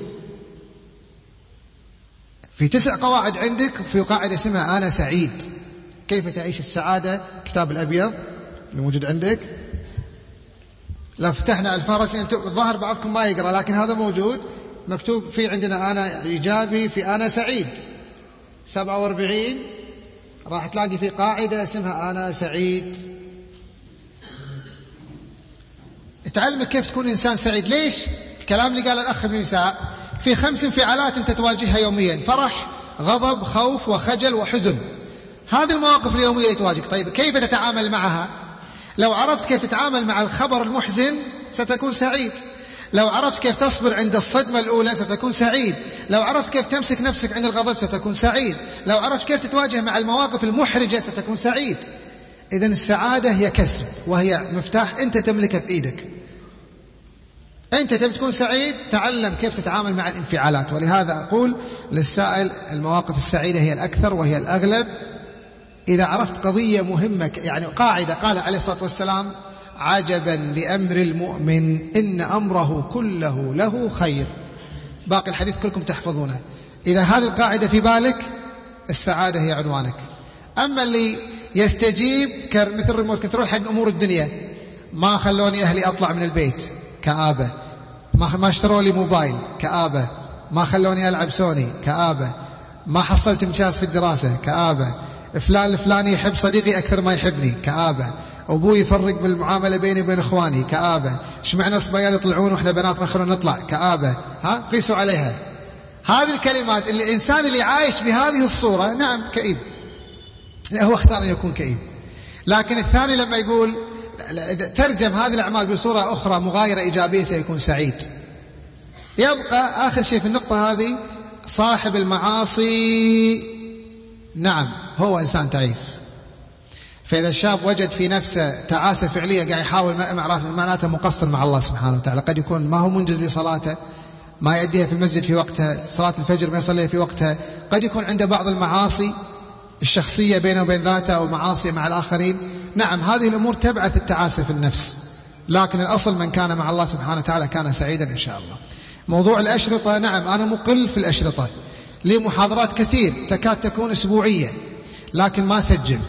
في تسع قواعد عندك، في قاعدة اسمها أنا سعيد، كيف تعيش السعادة، كتاب الأبيض اللي موجود عندك. لو فتحنا الفارس الظاهر بعضكم ما يقرأ، لكن هذا موجود مكتوب في عندنا أنا إيجابي في أنا سعيد سبعة وأربعين، راح تلاقي في قاعدة اسمها أنا سعيد. تعلمك كيف تكون إنسان سعيد. ليش؟ الكلام اللي قال الأخ ابن مساء في خمس انفعالات أنت تواجهها يوميا: فرح، غضب، خوف، وخجل، وحزن. هذه المواقف اليومية اللي تواجهك. طيب كيف تتعامل معها؟ لو عرفت كيف تتعامل مع الخبر المحزن ستكون سعيد. لو عرفت كيف تصبر عند الصدمة الأولى ستكون سعيد. لو عرفت كيف تمسك نفسك عند الغضب ستكون سعيد. لو عرفت كيف تتواجه مع المواقف المحرجة ستكون سعيد. إذن السعادة هي كسب، وهي مفتاح أنت تملكه بإيدك. أنت تبي تكون سعيد، تعلم كيف تتعامل مع الانفعالات. ولهذا أقول للسائل المواقف السعيدة هي الأكثر وهي الأغلب. إذا عرفت قضية مهمة، يعني قاعدة قال عليه الصلاة والسلام: عجبا لأمر المؤمن إن أمره كله له خير. باقي الحديث كلكم تحفظونه. إذا هذه القاعدة في بالك السعادة هي عنوانك. أما اللي يستجيب مثل ريموت كنترول حق أمور الدنيا: ما خلوني أهلي أطلع من البيت، كآبة. ما اشتروا لي موبايل، كآبة. ما خلوني ألعب سوني، كآبة. ما حصلت امتياز في الدراسة، كآبة. فلان الفلاني يحب صديقي أكثر ما يحبني، كآبة. أبوي يفرق بالمعاملة بيني وبين إخواني، كآبة. إيش معنى الصبيان يطلعون وإحنا بنات ما يخلون نطلع، كآبة. ها قيسوا عليها. هذه الكلمات اللي الإنسان اللي عايش بهذه الصورة نعم كئيب، هو اختار أن يكون كئيب. لكن الثاني لما يقول ترجم هذه الأعمال بصورة أخرى مغايرة إيجابية سيكون سعيد. يبقى آخر شيء في النقطة هذه: صاحب المعاصي نعم هو إنسان تعيس. فإذا الشاب وجد في نفسه تعاسة فعلية قاعد يحاول معناته مقصر مع الله سبحانه وتعالى. قد يكون ما هو منجز لصلاته، ما يؤديها في المسجد في وقتها، صلاة الفجر ما يصليها في وقتها. قد يكون عنده بعض المعاصي الشخصية بينه وبين ذاته أو معاصي مع الآخرين. نعم هذه الأمور تبعث التعاسة في النفس، لكن الأصل من كان مع الله سبحانه وتعالى كان سعيدا إن شاء الله. موضوع الأشرطة، نعم أنا مقل في الأشرطة، لي محاضرات كثير تكاد تكون أسبوعية، لكن ما سجل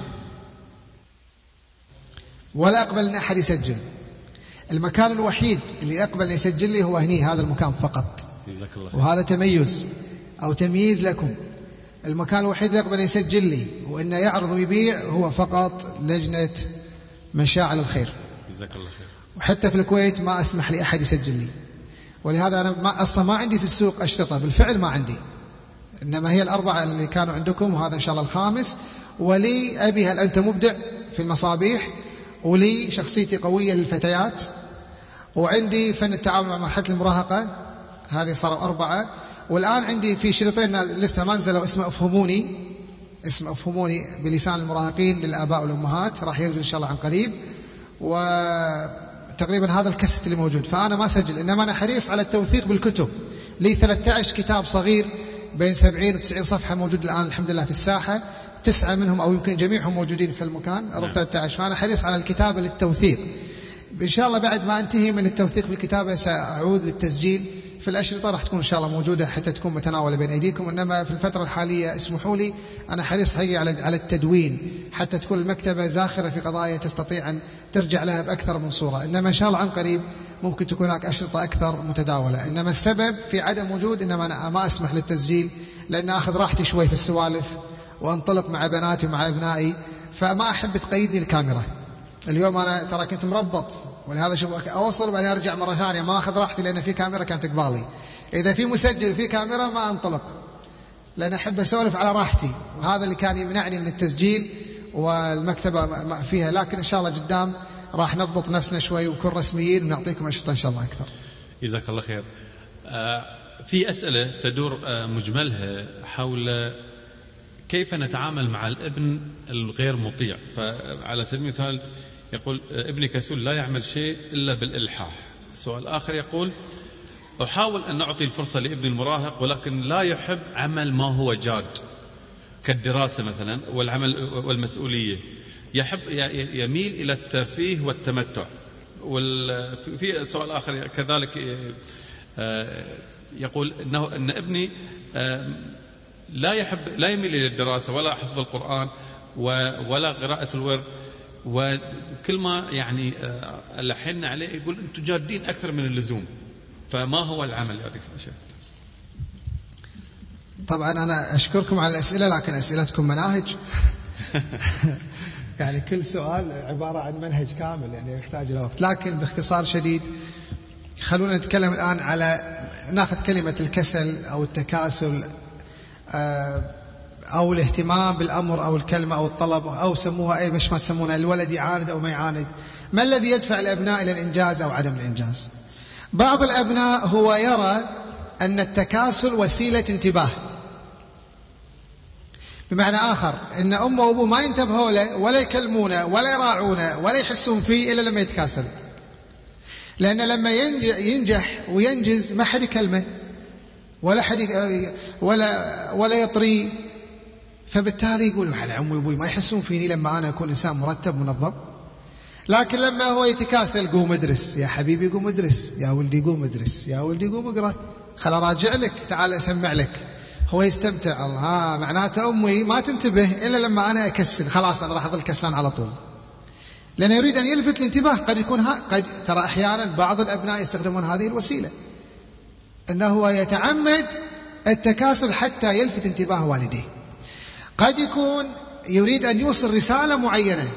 ولا أقبل أن أحد يسجل. المكان الوحيد اللي أقبل أن يسجل لي هو هني، هذا المكان فقط، وهذا تميز أو تمييز لكم. المكان الوحيد اللي أقبل أن يسجل لي وإنه يعرض ويبيع هو فقط لجنة مشاعر الخير. جزاك الله خير. وحتى في الكويت ما أسمح لي أحد يسجل لي، ولهذا أنا ما أصلا ما عندي في السوق أشرطة، بالفعل ما عندي، إنما هي الأربعة اللي كانوا عندكم، وهذا إن شاء الله الخامس. ولي أبي هل أنت مبدع في المصابيح، ولي شخصيتي قوية للفتيات، وعندي فن التعامل مع مرحلة المراهقة، هذه صاروا أربعة. والآن عندي في شريطين لسه ما نزلوا اسمه أفهموني، اسمه أفهموني بلسان المراهقين للآباء والأمهات، راح ينزل إن شاء الله عن قريب. وتقريبا هذا الكست اللي موجود. فأنا ما سجل، إنما أنا حريص على التوثيق بالكتب. لي ثلاثة عشر كتاب صغير بين سبعين وتسعين صفحة موجود الآن الحمد لله في الساحة، تسعة منهم أو يمكن جميعهم موجودين في المكان، أو ثلاثة عشر. فأنا حريص على الكتابة للتوثيق. إن شاء الله بعد ما أنتهي من التوثيق بالكتابة سأعود للتسجيل في الأشرطة، راح تكون إن شاء الله موجودة حتى تكون متناولة بين أيديكم. إنما في الفترة الحالية اسمحوا لي، أنا حريص حقيقي على على التدوين حتى تكون المكتبة زاخرة في قضايا تستطيع أن ترجع لها بأكثر من صورة. إنما إن شاء الله عن قريب ممكن تكون هناك أشرطة أكثر متداولة. إنما السبب في عدم وجود، إنما أنا ما أسمح للتسجيل لأن أخذ راحتي شوي في السوالف وانطلق مع بناتي ومع أبنائي، فما أحب تقيدني الكاميرا. اليوم أنا ترى كنت مربط ولهذا شوف أوصل وبعدين أرجع مرة ثانية، ما أخذ راحتي لأن في كاميرا كانت قبالي. إذا في مسجل في كاميرا ما أنطلق، لأن أحب أسولف على راحتي، وهذا اللي كان يمنعني من التسجيل والمكتبة فيها. لكن إن شاء الله قدام راح نضبط نفسنا شوي ونكون رسميين ونعطيكم أشطة إن شاء الله أكثر. جزاك الله خير. آه في أسئلة تدور آه مجملها حول كيف نتعامل مع الابن الغير مطيع. فعلى سبيل المثال يقول ابني كسول لا يعمل شيء إلا بالإلحاح. سؤال آخر يقول أحاول أن أعطي الفرصة لابني المراهق ولكن لا يحب عمل ما هو جاد كالدراسة مثلا والعمل والمسؤولية، يحب يميل إلى الترفيه والتمتع. وفي سؤال آخر كذلك يقول إنه أن ابني لا يحب لا يميل إلى الدراسة ولا حفظ القرآن ولا قراءة الورد، وكل ما يعني ألحن عليه يقول أنتم جادين أكثر من اللزوم، فما هو العمل يا شيخ؟ طبعا أنا أشكركم على الأسئلة، لكن أسئلتكم مناهج يعني كل سؤال عبارة عن منهج كامل يعني يحتاج إلى وقت. لكن باختصار شديد خلونا نتكلم الآن على ناخذ كلمة الكسل أو التكاسل أو الاهتمام بالأمر أو الكلمة أو الطلب أو سموها أي مش ما تسمونها، الولد يعاند أو ما يعاند. ما الذي يدفع الأبناء إلى الإنجاز أو عدم الإنجاز؟ بعض الأبناء هو يرى أن التكاسل وسيلة انتباه، بمعنى آخر أن أمه وأبوه ما ينتبهوا له ولا يكلمونه ولا يراعونه ولا يحسون فيه إلا لما يتكاسل، لأن لما ينجح وينجز ما حد يكلمه ولا حد ولا ولا يطري، فبالتالي يقول على أمي وأبوي ما يحسون فيني لما أنا أكون إنسان مرتب منظم. لكن لما هو يتكاسل قوم ادرس يا حبيبي، قوم ادرس يا ولدي، قوم ادرس يا ولدي، قوم اقرأ، خل أراجع لك، تعال أسمع لك، هو يستمتع. الله معناته أمي ما تنتبه إلا لما أنا أكسل، خلاص أنا راح أظل كسلان على طول، لأنه يريد أن يلفت الانتباه. قد يكون ها قد ترى أحيانا بعض الأبناء يستخدمون هذه الوسيلة، أنه هو يتعمد التكاسل حتى يلفت انتباه والديه. قد يكون يريد أن يوصل رسالة معينة،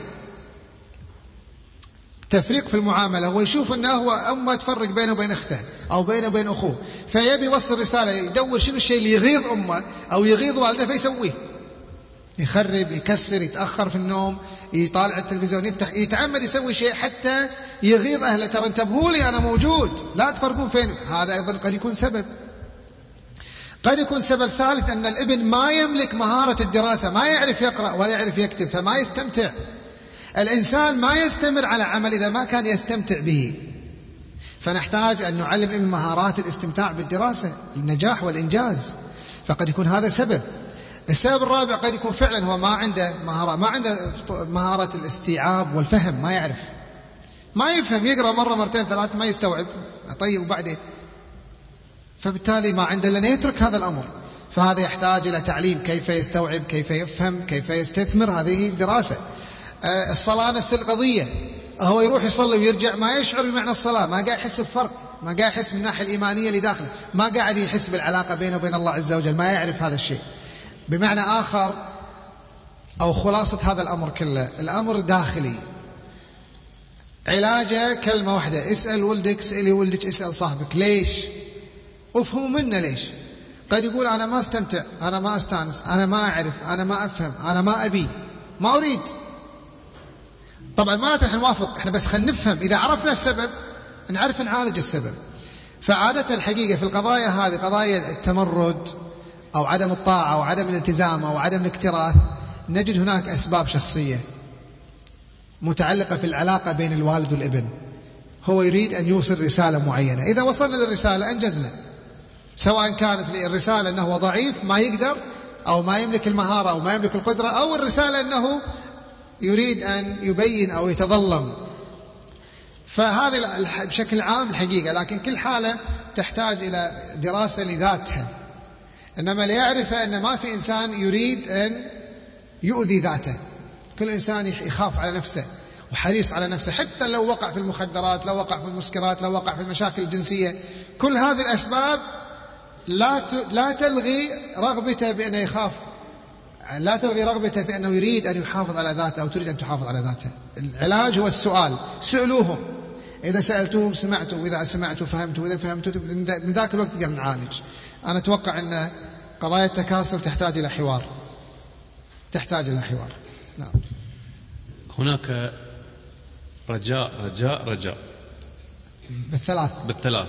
تفريق في المعاملة، هو يشوف أنه هو أمه تفرق بينه وبين أخته أو بينه وبين أخوه، فيبي يوصل رسالة، يدور شنو الشيء اللي يغيظ أمه أو يغيظ والده فيسويه، يخرب، يكسر، يتأخر في النوم، يطالع التلفزيون، يفتح، يتعمد يسوي شيء حتى يغيظ أهله. ترى انتبهوا لي أنا موجود، لا تفرقون فين. هذا أيضا قد يكون سبب. قد يكون سبب ثالث أن الابن ما يملك مهارة الدراسة، ما يعرف يقرأ ولا يعرف يكتب، فما يستمتع. الإنسان ما يستمر على عمل إذا ما كان يستمتع به، فنحتاج أن نعلم الابن مهارات الاستمتاع بالدراسة، النجاح والإنجاز، فقد يكون هذا سبب. السبب الرابع قد يكون فعلا هو ما عنده مهارة، ما عنده مهارة الاستيعاب والفهم، ما يعرف، ما يفهم، يقرأ مرة مرتين ثلاثة ما يستوعب، طيب وبعدين، فبالتالي ما عنده لن يترك هذا الأمر. فهذا يحتاج إلى تعليم كيف يستوعب، كيف يفهم، كيف يستثمر هذه الدراسة. الصلاة نفس القضية، هو يروح يصلي ويرجع ما يشعر بمعنى الصلاة، ما قاعد يحس بفرق، ما قاعد يحس من الناحية الإيمانية اللي داخله، ما قاعد يحس بالعلاقة بينه وبين الله عز وجل، ما يعرف هذا الشيء. بمعنى آخر أو خلاصة هذا الأمر كله، الأمر داخلي، علاجه كلمة واحدة: اسأل ولدك، اسألي ولدك، اسأل صاحبك. ليش؟ افهموا منا ليش. قد يقول أنا ما استمتع، أنا ما استانس، أنا ما أعرف، أنا ما أفهم، أنا ما أبي، ما أريد. طبعا ما نحن نوافق، احنا بس خلينا نفهم، إذا عرفنا السبب نعرف نعالج السبب. فعادة الحقيقة في القضايا هذه، قضايا التمرد أو عدم الطاعة أو عدم الالتزام أو عدم الاكتراث، نجد هناك أسباب شخصية متعلقة في العلاقة بين الوالد والابن. هو يريد أن يوصل رسالة معينة، إذا وصلنا للرسالة أنجزنا، سواء كانت الرسالة أنه ضعيف ما يقدر أو ما يملك المهارة أو ما يملك القدرة، أو الرسالة أنه يريد أن يبين أو يتظلم. فهذا بشكل عام الحقيقة، لكن كل حالة تحتاج إلى دراسة لذاتها. إنما ليعرف أن ما في إنسان يريد أن يؤذي ذاته، كل إنسان يخاف على نفسه وحريص على نفسه، حتى لو وقع في المخدرات، لو وقع في المسكرات، لو وقع في المشاكل الجنسية. كل هذه الأسباب لا لا تلغي رغبته بأنه يخاف، لا تلغي رغبته في أنه يريد أن يحافظ على ذاته أو تريد أن تحافظ على ذاته. العلاج هو السؤال، سألوهم إذا سألتوهم سمعتوا، وإذا سمعتوا فهمتوا، وإذا فهمتوا من ذاك الوقت نقدر نعالج. أنا أتوقع أن قضايا التكاسل تحتاج إلى حوار، تحتاج إلى حوار. نعم. هناك رجاء رجاء رجاء بالثلاث بالثلاث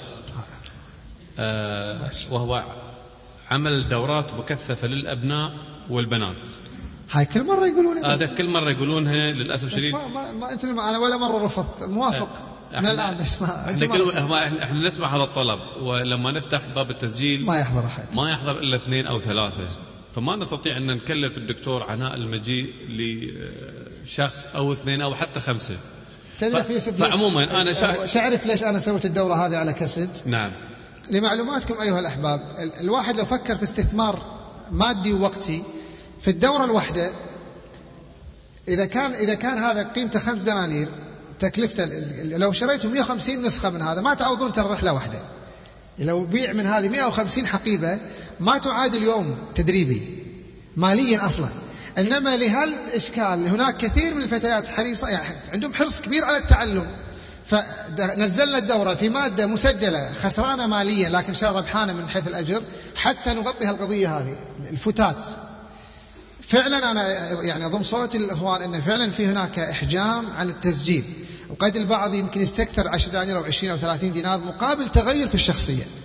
آه وهو عمل دورات مكثفة للأبناء والبنات. هاي كل مرة يقولونها، هذا كل مرة يقولونها للأسف الشديد. ما, ما, ما أنت أنا ولا مرة رفضت، موافق آه. من الآن نسمع. احنا, احنا نسمع هذا الطلب، ولما نفتح باب التسجيل ما يحضر أحد، ما يحضر إلا اثنين أو ثلاثة، فما نستطيع أن نكلف الدكتور عناء المجيء لشخص أو اثنين أو حتى خمسة. ف... فعموما أنا شا... تعرف ليش أنا سويت الدورة هذه على كاسيت؟ نعم. لمعلوماتكم أيها الأحباب، الواحد لو فكر في استثمار مادي ووقتي في الدورة الواحدة، إذا كان إذا كان هذا قيمته خمس دنانير، تكلفته لو شريتوا مئة وخمسين نسخة من هذا ما تعوضون ترى رحلة واحدة. لو بيع من هذه مئة وخمسين حقيبة ما تعادل يوم تدريبي ماليا أصلا. إنما لهالإشكال هناك كثير من الفتيات حريصة، يعني عندهم حرص كبير على التعلم، فنزلنا الدورة في مادة مسجلة خسرانة ماليا لكن إن شاء الله ربحانة من حيث الأجر حتى نغطي هالقضية هذه الفتات. فعلا أنا يعني أضم صوت الإخوان أن فعلا في هناك إحجام على التسجيل، وقد البعض يمكن يستكثر عشرة دنانير أو عشرين أو ثلاثين دينار مقابل تغير في الشخصية.